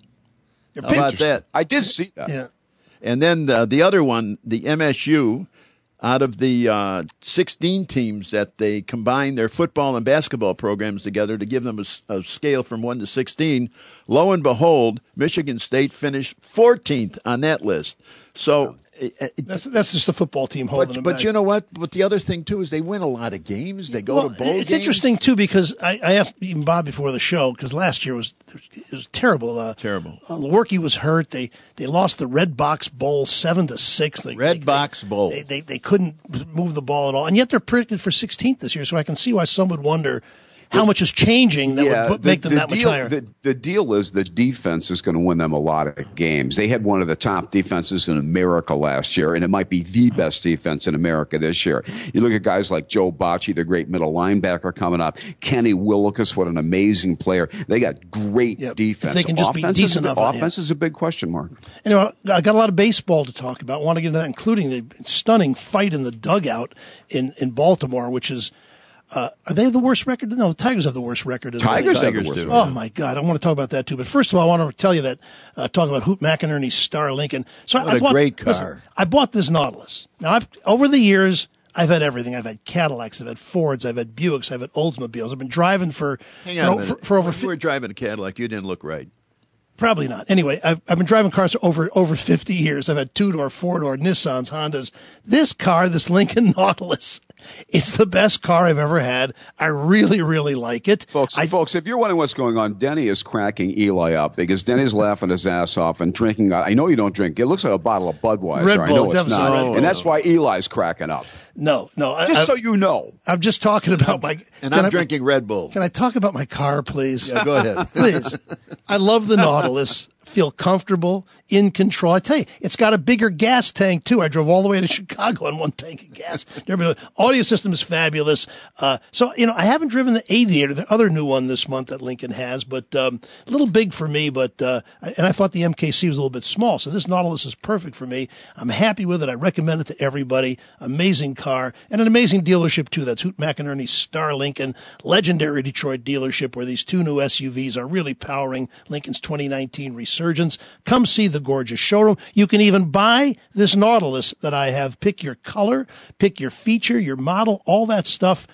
Your How about pictures. that? I did see that. Yeah. And then the, the other one, the M S U, out of the uh, sixteen teams that they combined their football and basketball programs together to give them a, s- a scale from one to sixteen, lo and behold, Michigan State finished fourteenth on that list. So, it, it, That's that's just the football team holding but, them but back. you know what? But the other thing, too, is they win a lot of games. They go Well, to bowl it's games. interesting too because I, I asked even Bob before the show because last year was it was terrible. Uh, Terrible. Uh, Lewerke was hurt. They they lost the Red Box Bowl seven to six. They, Red they, Box Bowl. They, they they couldn't move the ball at all, and yet they're predicted for sixteenth this year. So I can see why some would wonder how much is changing that would put, the- make them the that much deal, higher. The, the deal is the defense is going to win them a lot of games. They had one of the top defenses in America last year, and it might be the best defense in America this year. You look at guys like Joe Bocci, the great middle linebacker coming up, Kenny Willekes, what an amazing player. They got great Yeah, if defense. they can just be offense is decent a, enough, offense yeah. is a big question mark. Anyway, I got a lot of baseball to talk about. I want to get into that, including the stunning fight in the dugout in, in Baltimore, which is, uh, are they the worst record? No, the Tigers have the worst record. in the league. Tigers have the Tigers worst do. record. Oh my God, I want to talk about that too. But first of all, I want to tell you that uh, talk about Hoot McInerney's Star Lincoln. So What I a bought, great car. listen, I bought this Nautilus. Now I've over the years I've had everything. I've had Cadillacs, I've had Fords, I've had Buicks, I've had Oldsmobiles. I've been driving for Hang for, on a for, minute. for over When you were driving a Cadillac, you didn't look right. Probably not. Anyway, I've, I've been driving cars for over over fifty years. I've had two-door, four-door, Nissans, Hondas. This car, this Lincoln Nautilus, it's the best car I've ever had. I really, really like it. Folks, I, folks, if you're wondering what's going on, Denny is cracking Eli up because Denny's laughing his ass off and drinking. I know you don't drink. It looks like a bottle of Budweiser. Red I Bull, know it's it's not. absolutely Red And that's why Eli's cracking up. no, no. I, Just I, so you know. I'm just talking about my. And can I'm I- drinking Red Bull. Can I talk about my car, please? Yeah, go ahead. Please. I love the Nautilus. Feel comfortable, in control. I tell you, it's got a bigger gas tank too. I drove all the way to Chicago on one tank of gas. Never been- Audio system is fabulous. Uh, so you know, I haven't driven the Aviator, the other new one this month that Lincoln has, but um, a little big for me. But uh, and I thought the M K C was a little bit small, so this Nautilus is perfect for me. I'm happy with it. I recommend it to everybody. Amazing car and an amazing dealership too. That's Hoot McInerney's Star Lincoln, legendary Detroit dealership where these two new S U Vs are really powering Lincoln's twenty nineteen resurgence. Come see the gorgeous showroom. You can even buy this Nautilus that I have. Pick your color, pick your feature, your model, all that stuff.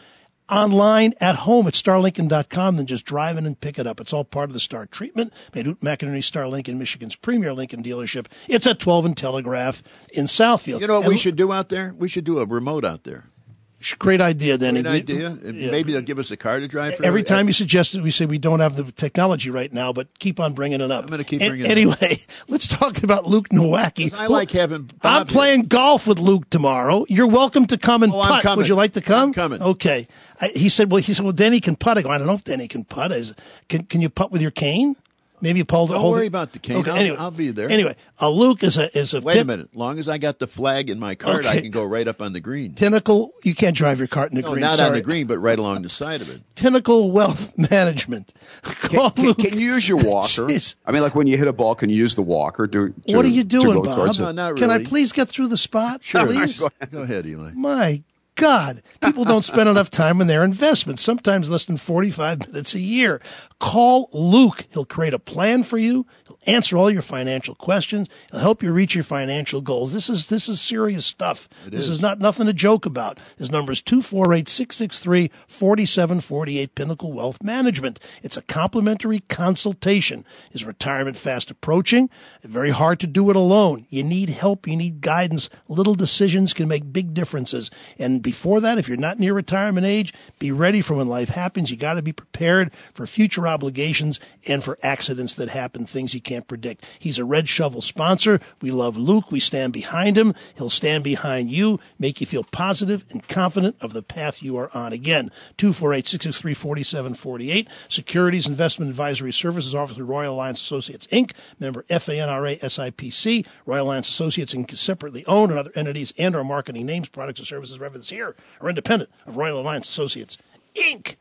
online at home at star lincoln dot com, then just drive in and pick it up. It's all part of the Star treatment. Made at McInerney Star Lincoln, Michigan's premier Lincoln dealership. It's at twelve and Telegraph in Southfield. You know what and we should do out there? We should do a remote out there. Great idea, Denny. Great idea. Yeah. Maybe they'll give us a car to drive. For every time you suggest it, we say we don't have the technology right now, but keep on bringing it up. I'm going to keep a- bringing anyway, it up. Anyway, let's talk about Luke Nowacki. I like having Bob I'm playing here. golf with Luke tomorrow. You're welcome to come and Oh, I'm putt. coming. Would you like to come? I'm coming. Okay. I, he said, well, he said, well, Denny can putt. I go, I don't know if Denny can putt. Is, can, can you putt with your cane? Maybe you pull. Don't hold worry it. about the cane. Okay, I'll, anyway, I'll be there. Anyway, uh, Luke is a is a Wait pin- a minute. As long as I got the flag in my cart, Okay. I can go right up on the green. Pinnacle. You can't drive your cart in the No, green. not Sorry. on the green, but right along the side of it. Pinnacle Wealth Management. Call Can, Luke. can you use your walker? Jeez. I mean, like when you hit a ball, can you use the walker? To, to, What are you to doing, go Bob? towards No, it? not Can I really. please get through the spot, please? Go ahead, Eli. My God, people don't spend enough time in their investments, sometimes less than forty-five minutes a year. Call Luke. He'll create a plan for you. He'll answer all your financial questions. He'll help you reach your financial goals. This is this is serious stuff. This is. is not nothing to joke about. His number is two four eight, six six three, four seven four eight, Pinnacle Wealth Management. It's a complimentary consultation. Is retirement fast approaching? Very hard to do it alone. You need help. You need guidance. Little decisions can make big differences. And before that, if you're not near retirement age, be ready for when life happens. You got to be prepared for future obligations and for accidents that happen, things you can't predict. He's a Red Shovel sponsor. We love Luke. We stand behind him. He'll stand behind you, make you feel positive and confident of the path you are on. Again, two four eight, six six three, four seven four eight. Securities Investment Advisory Services offered through Royal Alliance Associates, Incorporated. Member F A N R A S I P C. Royal Alliance Associates, Incorporated is separately owned, and other entities and or marketing names, products, or services referenced here are independent of Royal Alliance Associates, Incorporated.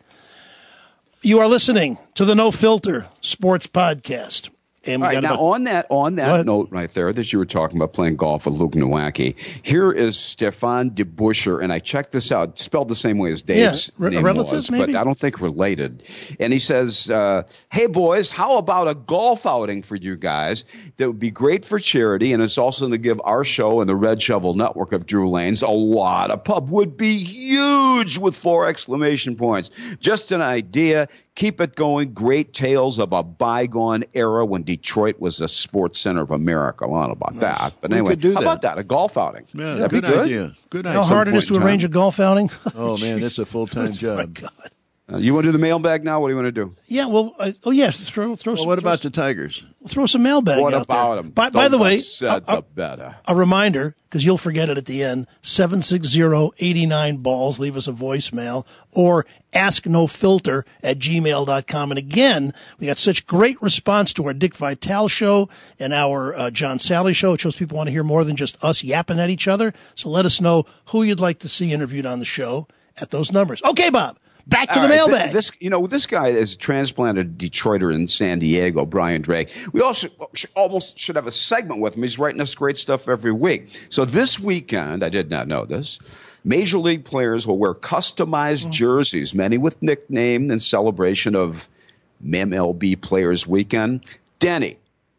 You are listening to the No Filter Sports Podcast. And we All right, got now about, on that on that note right there that you were talking about playing golf with Luke Nowacki, here is Stefan DeBuscher, and I checked this out, spelled the same way as Dave's Yeah, re- name relative, was, maybe? but I don't think related. And he says, uh, hey, boys, how about a golf outing for you guys that would be great for charity, and it's also going to give our show and the Red Shovel Network of Drew Lanes a lot of pub. Would be huge with four exclamation points. Just an idea. Keep it going. Great tales of a bygone era when Detroit was the sports center of America. Well, I don't know about Nice. that. But We anyway, could do how that. about that? A golf outing. Yeah, That'd good be good. idea. Good idea. how hard it is to point in arrange a time. golf outing? Oh, man, that's a full-time job. My God. Uh, you want to do the mailbag now? What do you want to do? Yeah, well, uh, oh, yeah, throw, throw Well, some. what throw about the Tigers? Throw some mailbag What out about there. them? By, by the way, said a, the better. a reminder, because you'll forget it at the end, seven six zero, eight nine, balls. Leave us a voicemail. Or asknofilter at gmail dot com. And again, we got such great response to our Dick Vitale show and our uh, John Sally show. It shows people want to hear more than just us yapping at each other. So let us know who you'd like to see interviewed on the show at those numbers. Okay, Bob. Back to All the right, mailbag. th- This, you know, this guy is a transplanted Detroiter in San Diego, Brian Drake. We also should, almost should have a segment with him. He's writing us great stuff every week. So this weekend, I did not know this, Major League players will wear customized jerseys, many with nickname in celebration of M L B Players Weekend. Denny,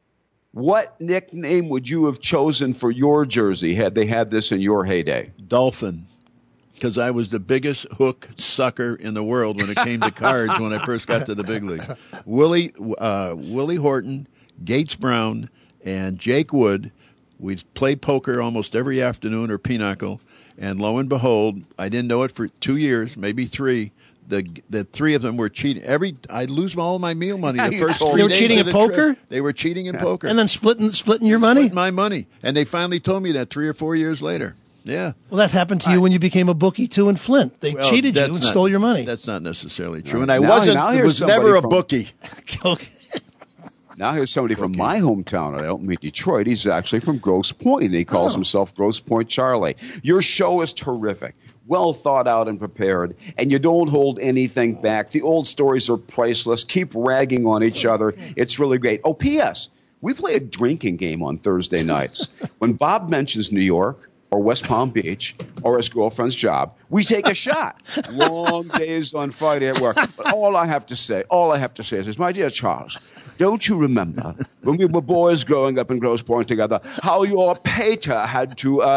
what nickname would you have chosen for your jersey had they had this in your heyday? Dolphin. Because I was the biggest hook sucker in the world when it came to cards when I first got to the big league. Willie, uh, Willie Horton, Gates Brown, and Jake Wood. We'd play poker almost every afternoon or pinochle. And lo and behold, I didn't know it for two years, maybe three. The the three of them were cheating. Every I'd lose all my meal money the first three They were days cheating of at the trip. poker? They were cheating in poker. and then splitting splitting your money? my money. And they finally told me that three or four years later. Yeah. Well, that happened to you when you became a bookie, too, in Flint. They Well, cheated you that's and not- stole your money. That's not necessarily true. And I Now- wasn't, now it here's was somebody never a from- bookie. Okay. Now here's somebody from my hometown. I don't mean Detroit. He's actually from Grosse Pointe, and he calls Oh. himself Grosse Pointe Charlie. Your show is terrific, well thought out and prepared, and you don't hold anything back. The old stories are priceless. Keep ragging on each other. It's really great. Oh, P S. We play a drinking game on Thursday nights. When Bob mentions New York or West Palm Beach or his girlfriend's job, we take a shot. Long days on Friday at work. But all I have to say, all I have to say is this, my dear Charles, don't you remember when we were boys growing up in Grosse Pointe together, how your pater had to uh,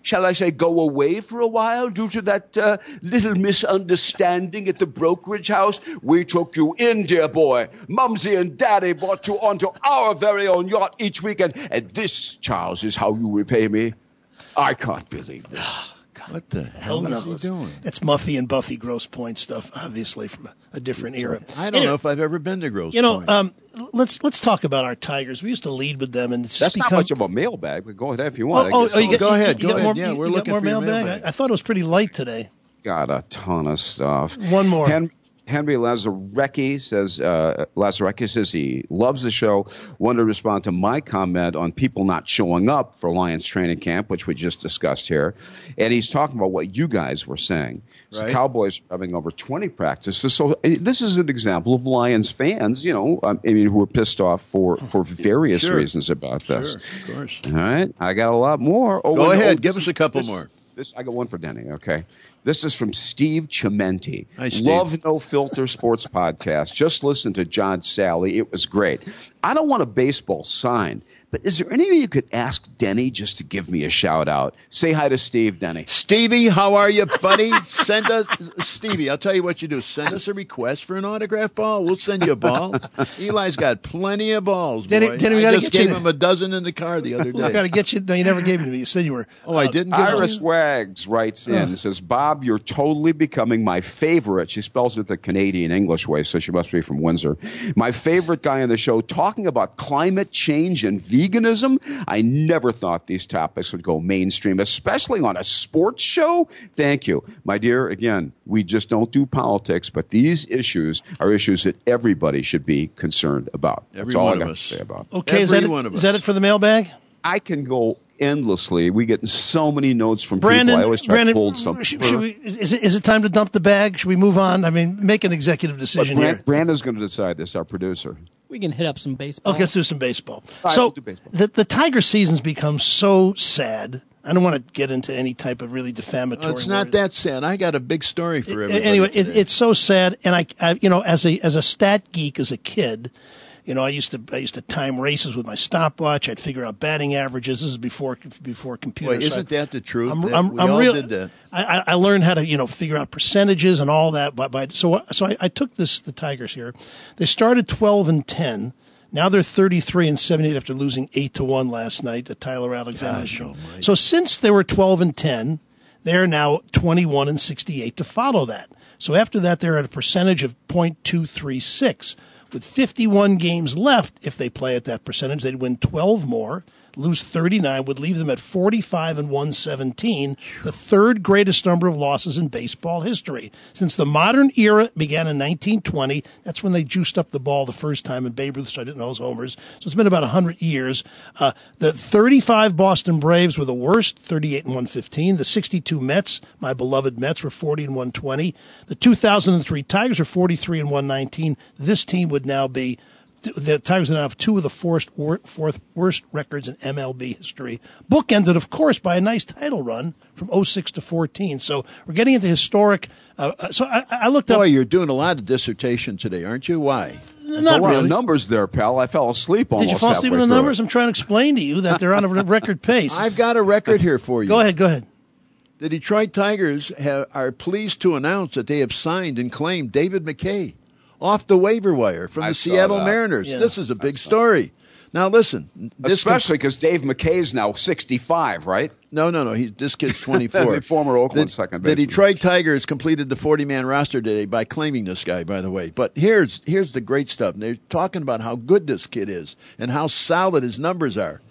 shall I say, go away for a while due to that uh, little misunderstanding at the brokerage house? We took you in, dear boy. Mumsy and Daddy brought you onto our very own yacht each weekend. And this, Charles, is how you repay me. I can't believe this. What the hell is he doing? It's Muffy and Buffy Grosse Point stuff, obviously from a, a different era. I don't anyway, know if I've ever been to Grosse You know, Point. um, let's let's talk about our Tigers. We used to lead with them, and it's That's just not become, much of a mailbag, but go ahead if you want. Oh, I oh, guess oh, you I'll- got, Go you- ahead, you go got ahead. More, Yeah, you- we're you got looking more for your mailbag. mailbag. I, I thought it was pretty light today. got a ton of stuff. One more. Hen- Henry Lazarecki says, uh, Lazarecki says he loves the show. Wanted to respond to my comment on people not showing up for Lions training camp, which we just discussed here. And he's talking about what you guys were saying. So Right. Cowboys are having over twenty practices. So uh, this is an example of Lions fans, you know, um, I mean, who are pissed off for, for various Sure. reasons about this. Sure, of course. All right. I got a lot more. Oh, Go and- ahead. oh, Give this us a is- couple this- more. This I got one for Denny. Okay, this is from Steve Chimenti. Hi, Steve. Love No Filter Sports Podcast. Just listen to John Sally. It was great. I don't want a baseball sign, but is there any way you could ask Denny just to give me a shout out? Say hi to Steve, Denny. Stevie, how are you, buddy? Send us, Stevie, I'll tell you what you do. Send us a request for an autograph ball. We'll send you a ball. Eli's got plenty of balls, boy. Denny- Denny, we I gotta just get you gave to- him a dozen in the car the other I got day. to get you. No, you never gave me to me. You said you were. Oh, I didn't give Iris him. Wags writes in and says, Bob, you're totally becoming my favorite. She spells it the Canadian English way, so she must be from Windsor. My favorite guy on the show talking about climate change and veganism. I never thought these topics would go mainstream, especially on a sports show. Thank you. My dear, again, we just don't do politics, but these issues are issues that everybody should be concerned about. Every That's all one I of got us. to say about it. Okay, is that, Every it, one of is that us. it for the mailbag? I can go endlessly. We get so many notes from Brandon, people. I always try Brandon, to hold some. should, should we, is, it, is it time to dump the bag? Should we move on? I mean, make an executive decision Brand, here. Brandon's going to decide this, our producer. We can hit up some baseball. Okay, let's do some baseball. right, so we'll do baseball. The, the Tiger season's become so sad. I don't want to get into any type of really defamatory. Oh, it's not word. that sad. I got a big story for everybody. Anyway, it, today. it's so sad, and I, I, you know, as a as a stat geek as a kid, you know, I used to I used to time races with my stopwatch. I'd figure out batting averages. This is before before computers. Wait, So isn't I- that the truth? I'm, That I'm, we I'm all real, did that. I, I- I learned how to you know figure out percentages and all that. By, by so I- so I, I took this the Tigers here. They started twelve and ten. Now they're thirty-three and seventy-eight after losing eight to one last night at Tyler Alexander. Gosh almighty. So since they were twelve and ten, they're now twenty-one and sixty-eight to follow that. So after that, they're at a percentage of point two three six. With fifty-one games left, if they play at that percentage, they'd win twelve more, lose thirty-nine, would leave them at forty-five and one seventeen, the third greatest number of losses in baseball history. Since the modern era began in nineteen twenty, that's when they juiced up the ball the first time, and Babe Ruth started hitting those homers. So it's been about one hundred years. Uh, the thirty-five Boston Braves were the worst, thirty-eight and one fifteen. The sixty-two Mets, my beloved Mets, were forty and one twenty. The two thousand three Tigers were forty-three and one nineteen. This team would now be the Tigers now have two of the fourth, fourth worst records in M L B history. Bookended, of course, by a nice title run from oh six to fourteen. So we're getting into historic. Uh, so I, I looked Boy, up. you're doing a lot of dissertation today, aren't you? Why? There's Not a lot really. of numbers there, pal. I fell asleep almost Did you fall asleep halfway with the through numbers? it. I'm trying to explain to you that they're on a record pace. I've got a record here for you. Go ahead. Go ahead. The Detroit Tigers have, are pleased to announce that they have signed and claimed David McKay off the waiver wire from I the saw Seattle that. Mariners. Yeah. This is a big story. Now listen, this Especially because Dave McKay's now sixty-five, right? No, no, no. He, this kid's twenty-four. The former Oakland the, second The baseman. Detroit Tigers completed the forty-man roster today by claiming this guy, by the way. But here's here's the great stuff. They're talking about how good this kid is and how solid his numbers are.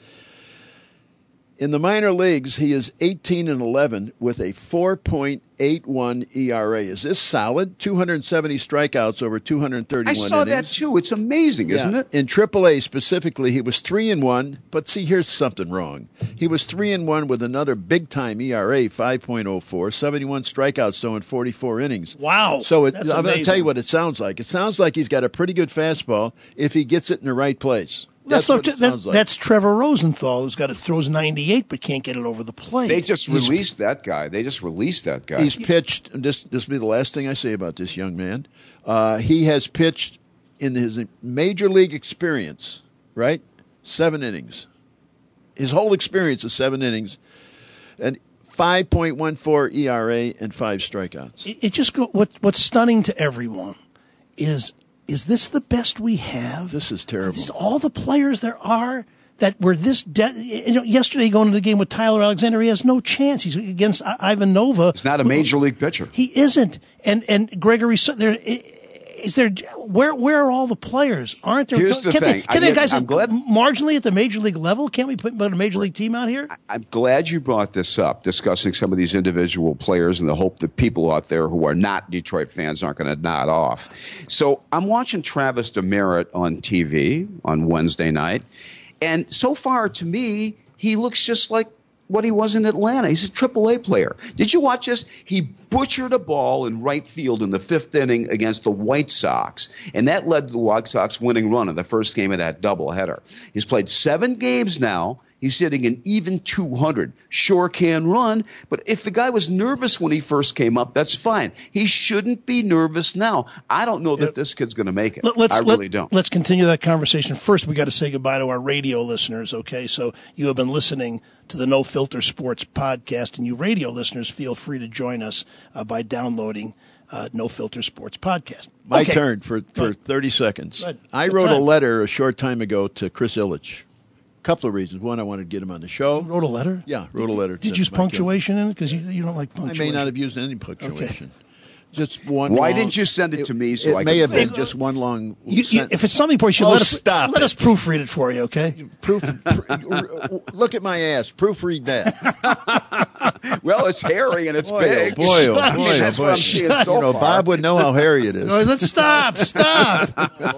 In the minor leagues, he is eighteen and eleven with a four point eight one E R A. Is this solid? two hundred seventy strikeouts over two hundred thirty-one I saw innings. that too. It's amazing, isn't it? In triple A specifically, he was three and one. But see, here's something wrong. He was three and one with another big time E R A, five point oh four, seventy-one strikeouts though in forty-four innings. Wow. So it, That's I'm going to tell amazing. you what it sounds like. It sounds like he's got a pretty good fastball if he gets it in the right place. That's, That's, what not, it that, sounds like. that's Trevor Rosenthal, who's got it throws ninety-eight but can't get it over the plate. They just He's- released that guy. They just released that guy. He's pitched. This this will be the last thing I say about this young man. Uh, he has pitched in his major league experience, right? Seven innings. His whole experience is seven innings, and five point one four E R A and five strikeouts. It, it just go, what what's stunning to everyone is is this the best we have? This is terrible. Is this all the players there are that were this de- you know, yesterday going to the game with Tyler Alexander, he has no chance. He's against Ivan Nova. He's not a major league pitcher. He isn't. And and Gregory, there is there where where are all the players? Aren't there? Here's the can thing. They, can I, they guys I'm glad, marginally at the major league level? Can't we put, put a major league team out here? I'm glad you brought this up, discussing some of these individual players and the hope that people out there who are not Detroit fans aren't going to nod off. So I'm watching Travis Demeritte on T V on Wednesday night. And so far, to me, he looks just like what he was in Atlanta. He's a triple A player. Did you watch this? He butchered a ball in right field in the fifth inning against the White Sox, and that led to the White Sox winning run in the first game of that doubleheader. He's played seven games now. He's hitting an even two hundred. Sure can run, but if the guy was nervous when he first came up, that's fine. He shouldn't be nervous now. I don't know that yep. this kid's going to make it. Let's, I really let, don't. Let's continue that conversation. First, we got to say goodbye to our radio listeners, okay? So you have been listening to the No Filter Sports podcast, and you radio listeners feel free to join us uh, by downloading uh, No Filter Sports podcast. My okay. turn for, for thirty seconds. Right. I Good wrote time. a letter a short time ago to Chris Ilitch. Couple of reasons. One, I wanted to get him on the show. You wrote a letter? Yeah, wrote a letter. Did to you use Mike punctuation in it? Because you, you don't like punctuation. I may not have used any punctuation. Okay. Just one. Why long, didn't you send it to me? So it I may could have been just one long. You, you, if it's something important, you should oh, let us stop let it. us proofread it for you, okay? Proof. pr- look at my ass. Proofread that. Well, it's hairy and it's boy, big. Oh, boy, oh, boy, I mean, oh, that's boy. what I'm seeing so you know, far. Bob would know how hairy it is. Oh, let's stop! Stop!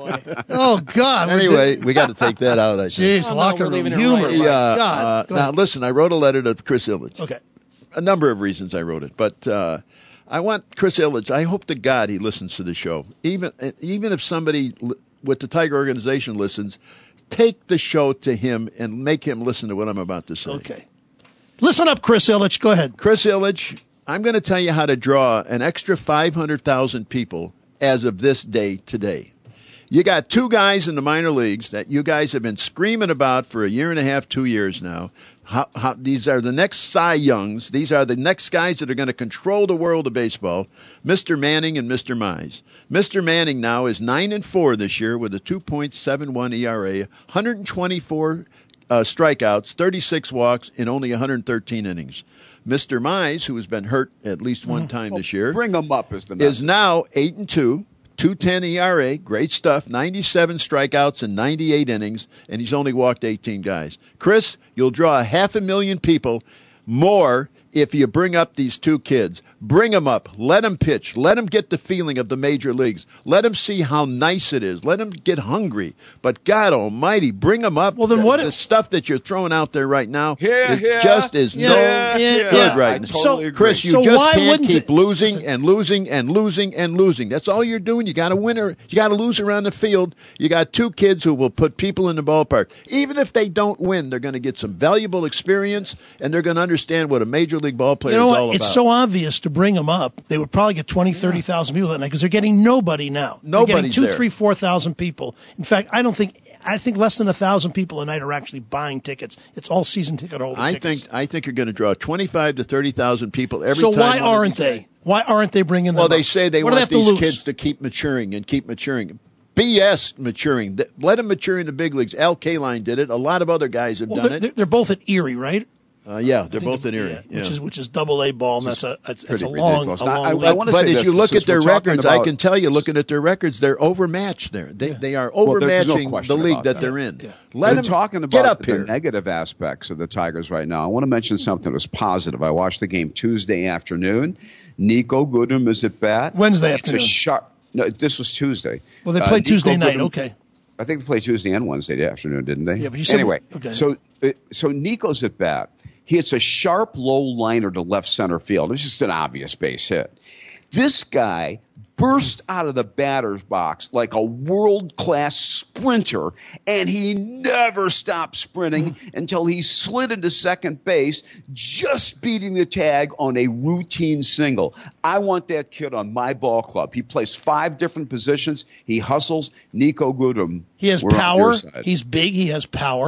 oh God! Anyway, we got to take that out. I think. Jeez, Oh, no, locker we're room leaving it humor. right. My Yeah. God. Uh, now, listen. I wrote a letter to Chris Ilitch. Okay. A number of reasons I wrote it, but uh, I want Chris Ilitch. I hope to God he listens to the show. Even even if somebody with the Tiger organization listens, take the show to him and make him listen to what I'm about to say. Okay. Listen up, Chris Ilitch. Go ahead. Chris Ilitch, I'm going to tell you how to draw an extra five hundred thousand people as of this day today. You got two guys in the minor leagues that you guys have been screaming about for a year and a half, two years now. How, how, these are the next Cy Youngs. These are the next guys that are going to control the world of baseball, Mister Manning and Mister Mize. Mister Manning now is nine and four this year with a two point seven one E R A, one hundred twenty-four uh, strikeouts, thirty-six walks in only one hundred thirteen innings. Mister Mize, who has been hurt at least one time this year, Bring him up as the is now eight and two. two ten E R A, great stuff, ninety-seven strikeouts in ninety-eight innings, and he's only walked eighteen guys. Chris, you'll draw a half a million people more if you bring up these two kids. Bring them up. Let them pitch. Let them get the feeling of the major leagues. Let them see how nice it is. Let them get hungry. But God almighty, bring them up. Well, then the, what- The stuff that you're throwing out there right now Yeah, it yeah. just is Yeah, no yeah, good yeah. right I now. totally So, agree. Chris, you So just why can't wouldn't keep it- losing listen- and losing and losing and losing. That's all you're doing. You got a winner. You got to lose around the field. You got two kids who will put people in the ballpark. Even if they don't win, they're going to get some valuable experience, and they're going to understand what a major league ball player You know is what? all about. It's so obvious to bring them up. They would probably get twenty, thirty thousand people that night because they're getting nobody now. They're Nobody's getting two, there. three, four thousand people. In fact, I don't think I think less than a thousand people a night are actually buying tickets. It's all season ticket holder I tickets. think I think you're going to draw twenty-five to thirty thousand people every so. time. Why one of aren't these- they? Why aren't they bringing them? Well, they up? say they what do want they have these to lose? kids to keep maturing and keep maturing. B S maturing. Th- Let them mature in the big leagues. Al Kaline did it. A lot of other guys have Well, done they're, it. they're, they're both at Erie, right? Uh, yeah, I they're think both in Erie. yeah, Yeah. which is which is double A ball, and that's a that's, that's a pretty long, ridiculous. a Now, long I- I league. wanna But say if this, you look since at their we're talking records, I about- can tell you, looking at their records, they're overmatched there. They they are Well, there's no overmatching question the league about that that. they're in. Yeah. Let They're them talking get about up the here. negative aspects of the Tigers right now. I want to mention something that was positive. I watched the game Tuesday afternoon. Nico Goodrum is at bat. Wednesday It's a afternoon. sharp. No, this was Tuesday. Well, they Uh, played Nico Tuesday night. Goodrum- Okay. I think they played Tuesday and Wednesday afternoon, didn't they? Yeah, but you said- anyway. okay. So, uh, so Nico's at bat. He hits a sharp low liner to left center field. It's just an obvious base hit. This guy burst out of the batter's box like a world-class sprinter, and he never stopped sprinting until he slid into second base, just beating the tag on a routine single. I want that kid on my ball club. He plays five different positions. He hustles. Nico Goodrum. He has we're on your power. side. He's big. He has power.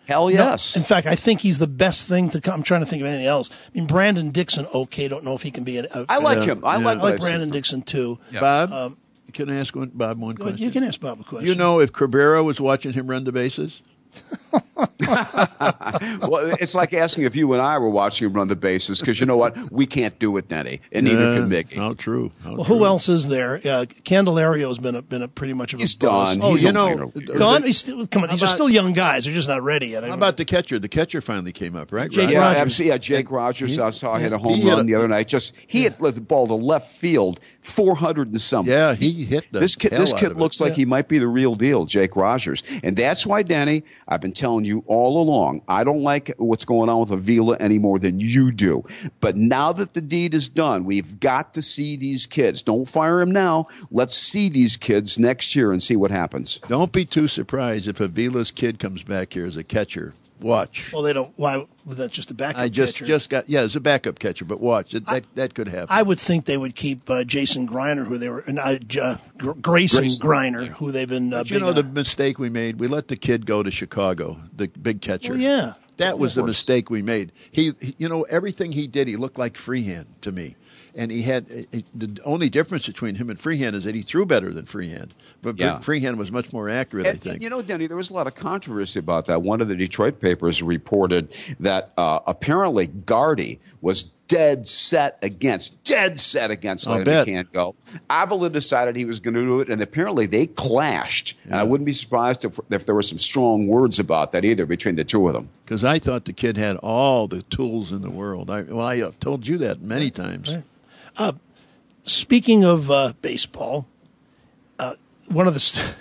Hell yes. No, in fact, I think he's the best thing to come. I'm trying to think of anything else. I mean, Brandon Dixon, okay, don't know if he can be. A, a, I like a, him. I yeah. like, I like Brandon Dixon too. Yeah. Bob, Um, can I ask one, Bob one question? You can ask Bob a question. You know if Cabrera was watching him run the bases? Well, it's like asking if you and I were watching him run the bases, because you know what? We can't do it, Denny, and neither can Mickey. How true. How Well, true. who else is there? Uh, Candelario's been a, been a pretty much of He's a bust. done. Oh, He's you a know, minor uh, leaguer. Gone? He's still, come on, How these are about- still young guys. They're just not ready yet. How about the catcher? The catcher finally came up, right? Jake Right. Yeah, Rogers. absolutely. Yeah, Jake Rogers. He- I saw hit a he home hit run a- the other night. Just he hit the ball to left field, four hundred and something. Yeah, he hit the This kid. hell This out kid of it. looks like Yeah. he might be the real deal, Jake Rogers, and that's why, Danny, I've been telling you all along. I don't like what's going on with Avila any more than you do. But now that the deed is done, we've got to see these kids. Don't fire him now. Let's see these kids next year and see what happens. Don't be too surprised if Avila's kid comes back here as a catcher. Watch. Well, they don't. Why? That's just a backup I just catcher. just got yeah, as a backup catcher, but watch it, that that could happen. I would think they would keep uh, Jason Griner, who they were, uh, uh, Gr- Grayson, Grayson. Griner, who they've been. Uh, But you big know the on. mistake we made? We let the kid go to Chicago, the big catcher. Well, yeah. That was the course. mistake we made. He, he- you know, everything he did, he looked like Freehand to me. And he had he- the only difference between him and Freehand is that he threw better than Freehand. But Yeah. Freehand was much more accurate, I And, think. you know, Denny, there was a lot of controversy about that. One of the Detroit papers reported that uh, apparently Gardy was dead set against, dead set against I'll letting bet. McCann go. Avila decided he was going to do it, and apparently they clashed. And I wouldn't be surprised if, if there were some strong words about that either between the two of them. Because I thought the kid had all the tools in the world. I, well, I uh, told you that many times. Right. Speaking of uh, baseball, uh, one of the st-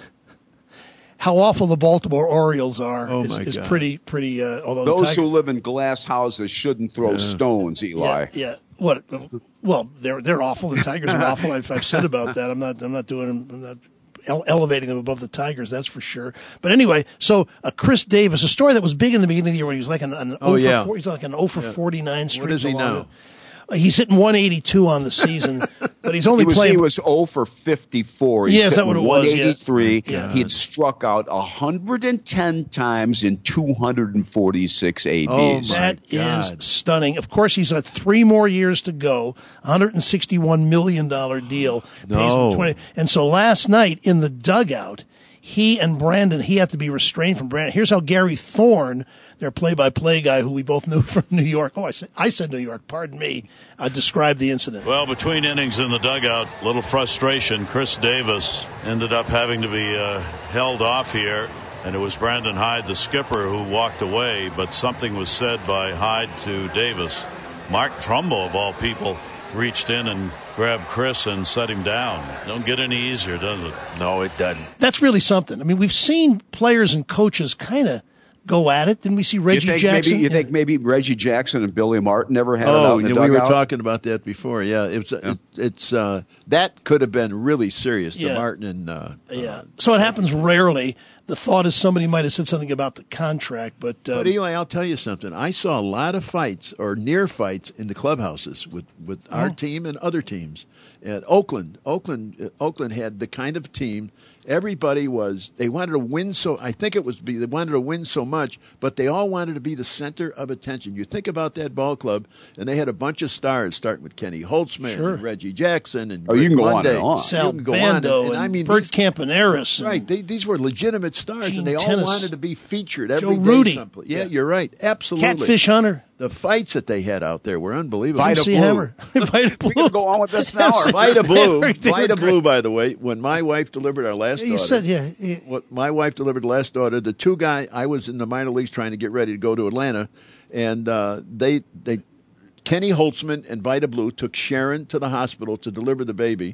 how awful the Baltimore Orioles are Oh, is, my is God. pretty pretty. Uh, although the Those Tiger- who live in glass houses shouldn't throw stones, Eli. yeah, yeah. What? Well, they're they're awful. The Tigers are awful. I've, I've said about that. I'm not I'm not doing them. I'm not ele- elevating them above the Tigers. That's for sure. But anyway, so uh, Chris Davis, a story that was big in the beginning of the year when he was like an, an Oh, oh yeah. for four, he's like an oh for forty-nine streak. What is he along now? the- Uh, He's hitting one eighty-two on the season, but he's only He was, playing. he was oh for fifty-four. He's Yeah, is that hitting what it was? Yeah. one eighty-three. Yeah. He had struck out one hundred ten times in two hundred forty-six A Bs. Oh, my That is God. stunning. Of course, he's got three more years to go. one hundred sixty-one million dollars deal. Pays No. him twenty. And so last night in the dugout, he and Brandon, he had to be restrained from Brandon. Here's how Gary Thorne, their play-by-play guy who we both knew from New York, oh, I said, I said New York, pardon me, uh, described the incident. Well, between innings in the dugout, a little frustration. Chris Davis ended up having to be uh, held off here, and it was Brandon Hyde, the skipper, who walked away, but something was said by Hyde to Davis. Mark Trumbo, of all people, reached in and grabbed Chris and set him down. Don't get any easier, does it? No, it doesn't. That's really something. I mean, we've seen players and coaches kind of go at it. Didn't we see You Reggie think Jackson? maybe you think maybe Reggie Jackson and Billy Martin never had it Oh, out in the yeah, we were dugout? talking about that before. Yeah, it was. It, it's uh, that could have been really serious to Yeah. Martin and. Uh, Yeah. So it happens rarely. The thought is somebody might have said something about the contract, but, um, But Eli, I'll tell you something. I saw a lot of fights or near fights in the clubhouses with, with our team and other teams. At Oakland, Oakland, uh, Oakland had the kind of team. Everybody was. They wanted to win so. I think it was. They wanted to win so much, but they all wanted to be the center of attention. You think about that ball club, and they had a bunch of stars, starting with Kenny Holtzman, Sure. and Reggie Jackson, and Oh, you Rick can go on Monday. and on. Sal You can go on, Bando and, and I mean, Bert these- Campaneris. and- Right, they, these were legitimate stars, Gene and they all Tennis. wanted to be featured every Joe day Rudy. someplace. Yeah, Yeah. you're right. Absolutely. Catfish Hunter. The fights that they had out there were unbelievable. Vita C. Blue. Hammer. Vita Blue. We gonna go on with this now, or- Vita Blue, They were Vita great. Blue. By the way, when my wife delivered our last You daughter, said, yeah. yeah. what my wife delivered the last daughter, the two guy I was in the minor leagues trying to get ready to go to Atlanta, and uh, they they Kenny Holtzman and Vita Blue took Sharon to the hospital to deliver the baby,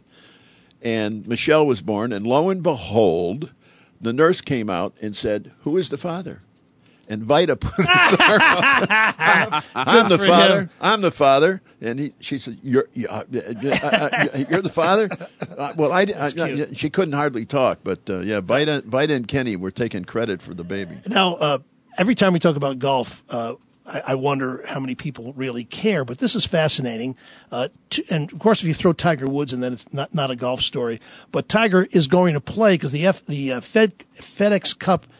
and Michelle was born, and lo and behold, the nurse came out and said, "Who is the father?" And Vita put his arm out. I'm, I'm the for father. him. I'm the father. And he, she said, "You're, you, uh, uh, uh, you're the father." Uh, well, I, I, I she couldn't hardly talk, but uh, yeah, Vita, Vita and Kenny were taking credit for the baby. Now, uh, every time we talk about golf, uh, I, I wonder how many people really care. But this is fascinating. Uh, to, and of course, if you throw Tiger Woods in, then it's not, not a golf story. But Tiger is going to play because the F, the uh, Fed, FedEx Cup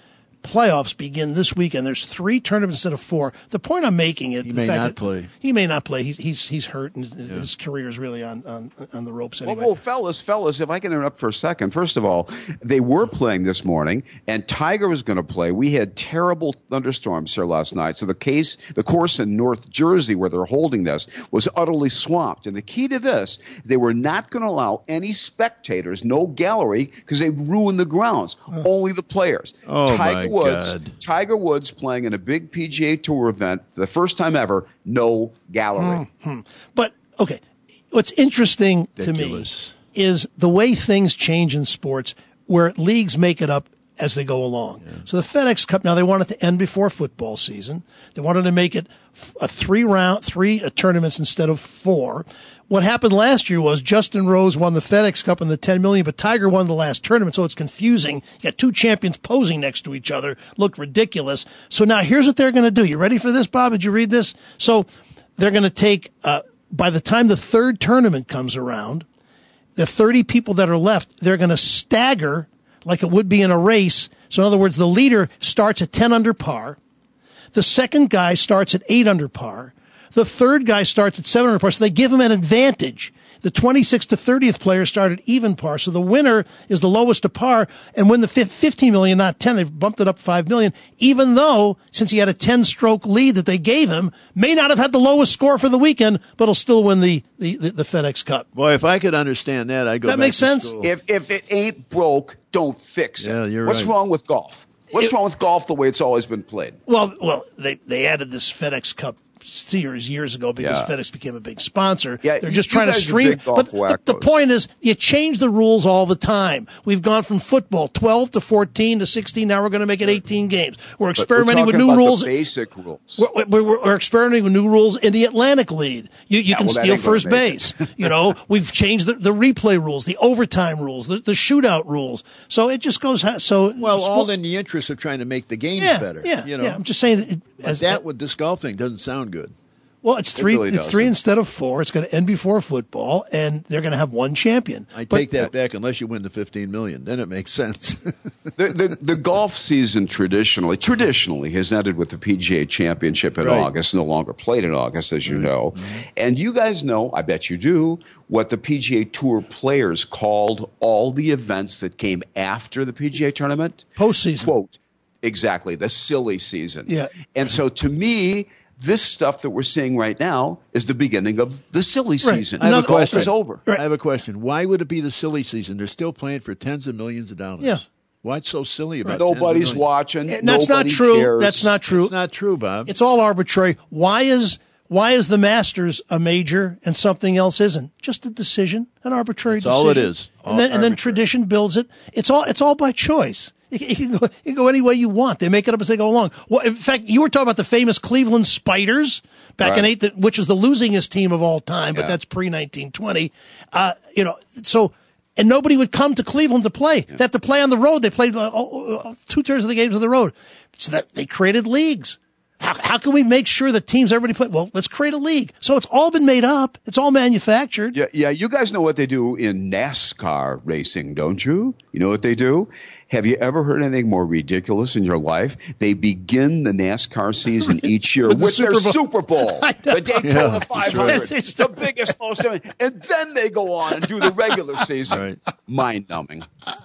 playoffs begin this weekend. There's three tournaments instead of four. The point I'm making it, He the may fact not that play. He may not play. He's he's he's hurt, and his, yeah. his career is really on, on on the ropes anyway. Well, well, fellas, fellas, if I can interrupt for a second. First of all, they were playing this morning, and Tiger was going to play. We had terrible thunderstorms here last night, so the case, the course in North Jersey where they're holding this was utterly swamped. And the key to this, they were not going to allow any spectators, no gallery, because they ruined the grounds. Uh, Only the players. Oh Tiger my Woods, God. Tiger Woods playing in a big P G A Tour event, the first time ever, no gallery. Mm-hmm. But okay, what's interesting Ridiculous. to me is the way things change in sports, where leagues make it up as they go along. Yeah. So the FedEx Cup, now they want it to end before football season. They wanted to make it a three round, three tournaments instead of four. What happened last year was Justin Rose won the FedEx Cup and the ten million dollars, but Tiger won the last tournament, so it's confusing. You got two champions posing next to each other. Looked ridiculous. So now here's what they're going to do. You ready for this, Bob? Did you read this? So they're going to take, uh, by the time the third tournament comes around, the thirty people that are left, they're going to stagger like it would be in a race. So in other words, the leader starts at ten under par. The second guy starts at eight under par. The third guy starts at seven under par. So they give him an advantage. The twenty-sixth to thirtieth player started even par. So the winner is the lowest to par and win the fifteen million, not ten. They've bumped it up five million, even though since he had a ten stroke lead that they gave him, may not have had the lowest score for the weekend, but he'll still win the, the, the, the FedEx Cup. Boy, if I could understand that, I'd go Does that back make to sense? school. If if it ain't broke, don't fix it. Yeah, you're What's right. wrong with golf? What's It- wrong with golf the way it's always been played? Well, well, they, they added this FedEx Cup series years ago because Yeah. FedEx became a big sponsor. Yeah, They're you- just you trying to guys are stream. big golf But the, the wackos. point is, you change the rules all the time. We've gone from football twelve to fourteen to sixteen. Now we're going to make it eighteen games. We're But experimenting we're with talking new about rules. The basic rules. We're, we're, we're experimenting with new rules in the Atlantic League. You, you Yeah, can well, that steal ain't gonna first make base. You know, we've changed the, the replay rules, the overtime rules, the, the shootout rules. So it just goes. ha- So Well, sport- all in the interest of trying to make the games yeah, better. Yeah, you know? yeah. I'm just saying. It, But as that with this golf thing doesn't sound good. Well, it's three. really it's doesn't. three instead of four. It's going to end before football, and they're going to have one champion. I But- take that back unless you win the fifteen million. Then it makes sense. the, the the golf season traditionally traditionally has ended with the P G A Championship in Right. August, no longer played in August, as you know. And you guys know, I bet you do, what the P G A Tour players called all the events that came after the P G A tournament? Postseason. Quote, exactly, the silly season. Yeah. And so to me, this stuff that we're seeing right now is the beginning of the silly Right. season. I have a Golf question. is over. Right. I have a question. Why would it be the silly season? They're still playing for tens of millions of dollars. Yeah. What's so silly about tens of Nobody's millions? watching. And that's not Nobody true. cares. That's not true. It's not true, Bob. It's all arbitrary. Why is why is the Masters a major and something else isn't? Just a decision, an arbitrary That's decision. all it is. And All then and then arbitrary. tradition builds it. It's all it's all by choice. It, it, can go, it can go any way you want. They make it up as they go along. Well, in fact, you were talking about the famous Cleveland Spiders back in Right. eight, which is the losingest team of all time, but Yeah. that's pre nineteen twenty. Uh, you know, so. And nobody would come to Cleveland to play. They had to play on the road. They played uh, uh, two-thirds of the games on the road. So that they created leagues. How, how can we make sure that teams everybody play? Well, let's create a league. So it's all been made up. It's all manufactured. Yeah, yeah. You guys know what they do in NASCAR racing, don't you? You know what they do? Have you ever heard anything more ridiculous in your life? They begin the NASCAR season each year With with, the their Super Bowl. Super Bowl, I know. the Daytona Yeah, that's five hundred, right. It's the biggest, most, and then they go on and do the regular season. Right. Mind-numbing.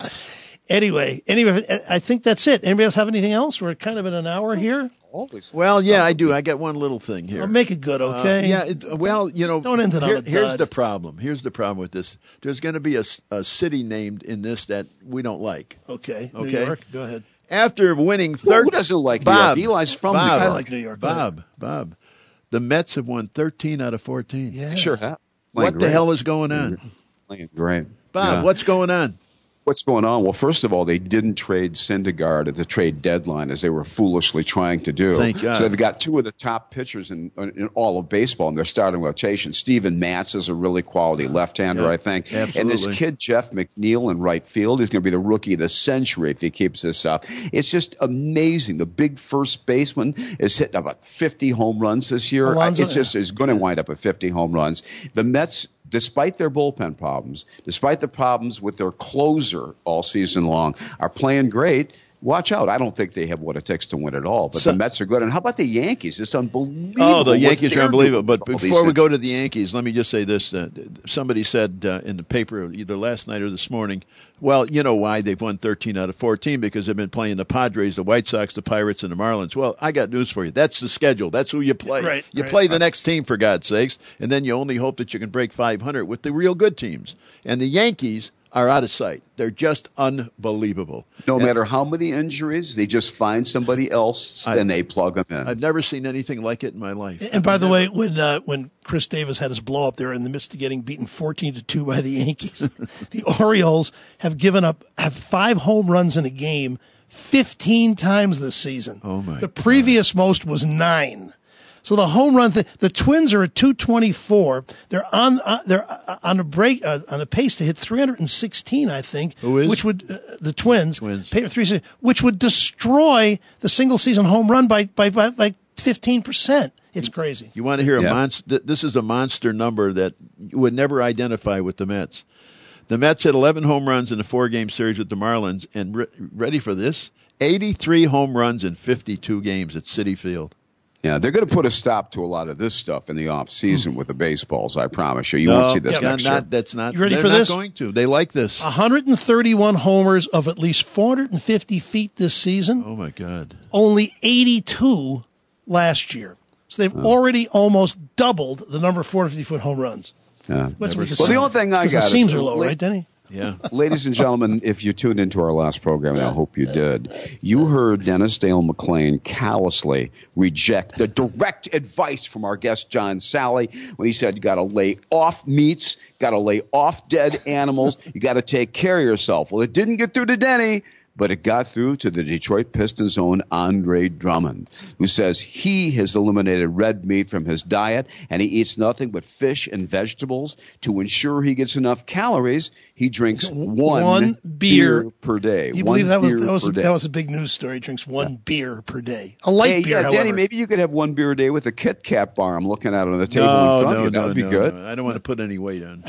Anyway, anyway, I think that's it. Anybody else have anything else? We're kind of in an hour here. Always. Well, yeah, I do. I got one little thing here. Well, make it good, Uh, okay? yeah. It, well, you know, Don't end it on here- a here's dud. the problem. Here's the problem with this. There's going to be a, s- a city named in this that we don't like. Okay. New Okay. York. Go ahead. After winning Well, third, who doesn't like New Bob, York? Eli's from Bob, New York. I like New York. Go ahead. Bob, Bob, the Mets have won thirteen out of fourteen. Yeah. Sure have. What Playing the great. hell is going on, Playing great. Bob? Yeah. What's going on? What's going on? Well, first of all, they didn't trade Syndergaard at the trade deadline as they were foolishly trying to do. Thank God. So they've got two of the top pitchers in, in all of baseball in their starting rotation. Steven Matz is a really quality left-hander, Yeah, I think. absolutely. And this kid, Jeff McNeil, in right field, is going to be the rookie of the century if he keeps this up. It's just amazing. The big first baseman is hitting about fifty home runs this year. Alonso, it's just is going to wind up at fifty home runs. The Mets, despite their bullpen problems, despite the problems with their closer all season long, are playing great. watch out. I don't think they have what it takes to win it all, but So- the Mets are good. And how about the Yankees? It's unbelievable. Oh, the what Yankees are they're unbelievable. doing But with all before these we go to the injuries. Yankees, let me just say this. Uh, somebody said uh, in the paper either last night or this morning, well, you know why they've won thirteen out of fourteen, because they've been playing the Padres, the White Sox, the Pirates, and the Marlins. Well, I got news for you. That's the schedule. That's who you play. Right, you right. play the next team, for God's sakes, and then you only hope that you can break five hundred with the real good teams. And the Yankees are out of sight. They're just unbelievable. No And matter how many injuries, they just find somebody else I- and they plug them in. I've never seen anything like it in my life. And by the way, when uh, when Chris Davis had his blow up there in the midst of getting beaten fourteen to two by the Yankees, the Orioles have given up have five home runs in a game fifteen times this season. Oh, my The previous most was nine. So the home run thing, the Twins are at two twenty-four. They're on uh, they're uh, on a break uh, on a pace to hit three hundred sixteen, I think. Who is? Which would uh, the Twins, Twins. pay- three, which would destroy the single season home run by by, by like fifteen percent. It's crazy. You want to hear a Yeah. monster? This is a monster number that you would never identify with the Mets. The Mets had eleven home runs in a four-game series with the Marlins, and re- ready for this? eighty-three home runs in fifty-two games at Citi Field. Yeah, they're going to put a stop to a lot of this stuff in the off season with the baseballs. I promise you. You no, won't see this yeah, next not, year. that's not. You ready they're for not this? Going to. They like this. one hundred thirty-one homers of at least four hundred fifty feet this season. Oh my God! Only eighty-two last year. So they've already almost doubled the number of four hundred fifty foot home runs. Yeah. What's with Well, the only thing I because got the is- seams are low, la- right, Denny? Yeah. Ladies and gentlemen, if you tuned into our last program, and I hope you did, you heard Dennis Dale McClain callously reject the direct advice from our guest John Sally when he said you got to lay off meats, got to lay off dead animals, you got to take care of yourself. Well, it didn't get through to Denny, but it got through to the Detroit Pistons' own Andre Drummond, who says he has eliminated red meat from his diet and he eats nothing but fish and vegetables. To ensure he gets enough calories, he drinks one, One beer. beer per day. Do you One believe that was beer that was per day. that was a big news story? He drinks one beer per day, a light Hey, beer. yeah, however. Danny, maybe you could have one beer a day with a Kit Kat bar. I'm looking at it on the table No, in front no, of you. That no, would be no, good. no. I don't want to put any weight on.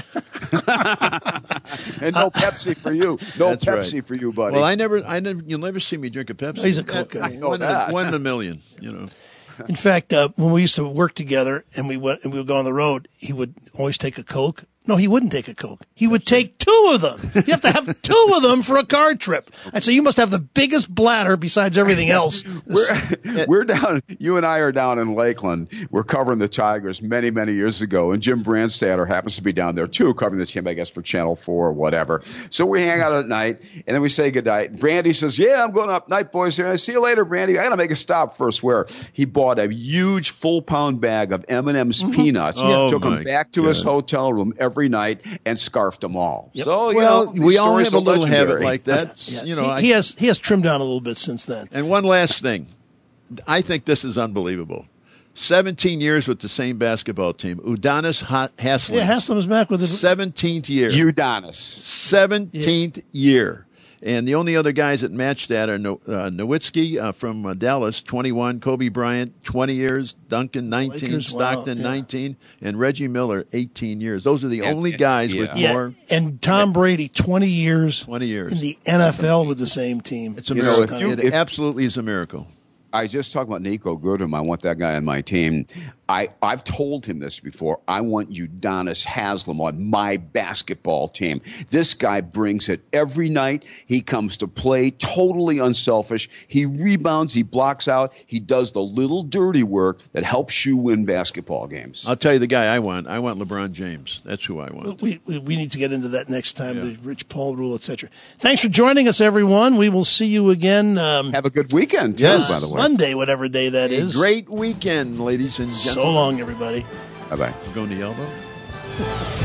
And no Pepsi for you. No That's Pepsi right. for you, buddy. Well, I never, I never, you'll never see me drink a Pepsi. He's a Coke guy. I know one, that. In a, one in a million. You know. In fact, uh, when we used to work together and we went and we would go on the road, he would always take a Coke. No, he wouldn't take a Coke. He would take two of them. You have to have two of them for a car trip. I'd say you must have the biggest bladder besides everything else. We're, we're down, you and I are down in Lakeland. We're covering the Tigers many, many years ago, and Jim Brandstatter happens to be down there too, covering the team, I guess, for Channel four or whatever. So we hang out at night, and then we say goodnight. Brandy says, yeah, I'm going up night, boys. Here. I see you later, Brandy. I got to make a stop first. Where he bought a huge full-pound bag of M and M's peanuts, Oh, took my them back to his God. hotel room every night, and scarfed them all. Yep. So, you Well, know, we these all stories have a are little habit legendary. like that. You know, he, I, he has he has trimmed down a little bit since then. And one last thing. I think this is unbelievable. seventeen years with the same basketball team. Udonis Ha- Haslem. Yeah, Haslam is back with his. seventeenth year. Udonis. seventeenth year. And the only other guys that match that are no, uh, Nowitzki uh, from uh, Dallas, twenty-one, Kobe Bryant, twenty years, Duncan, nineteen, Lakers, wow, Stockton, yeah. nineteen, and Reggie Miller, eighteen years. Those are the Yeah, only yeah, guys yeah. with Yeah, more. and Tom Brady, twenty years, twenty years. in the N F L with the same team. It's a You know, miracle. if you- it if- absolutely is a miracle. I just talked about Nico Goodham. I want that guy on my team. I, I've told him this before. I want Udonis Haslem on my basketball team. This guy brings it every night. He comes to play totally unselfish. He rebounds. He blocks out. He does the little dirty work that helps you win basketball games. I'll tell you the guy I want. I want LeBron James. That's who I want. We, we we need to get into that next time, the Rich Paul rule, et cetera. Thanks for joining us, everyone. We will see you again um, Have a good weekend, too, Yes. by the way. Monday, whatever day that A is. great weekend, ladies and So gentlemen. long, everybody. Bye-bye. Going to Elbow?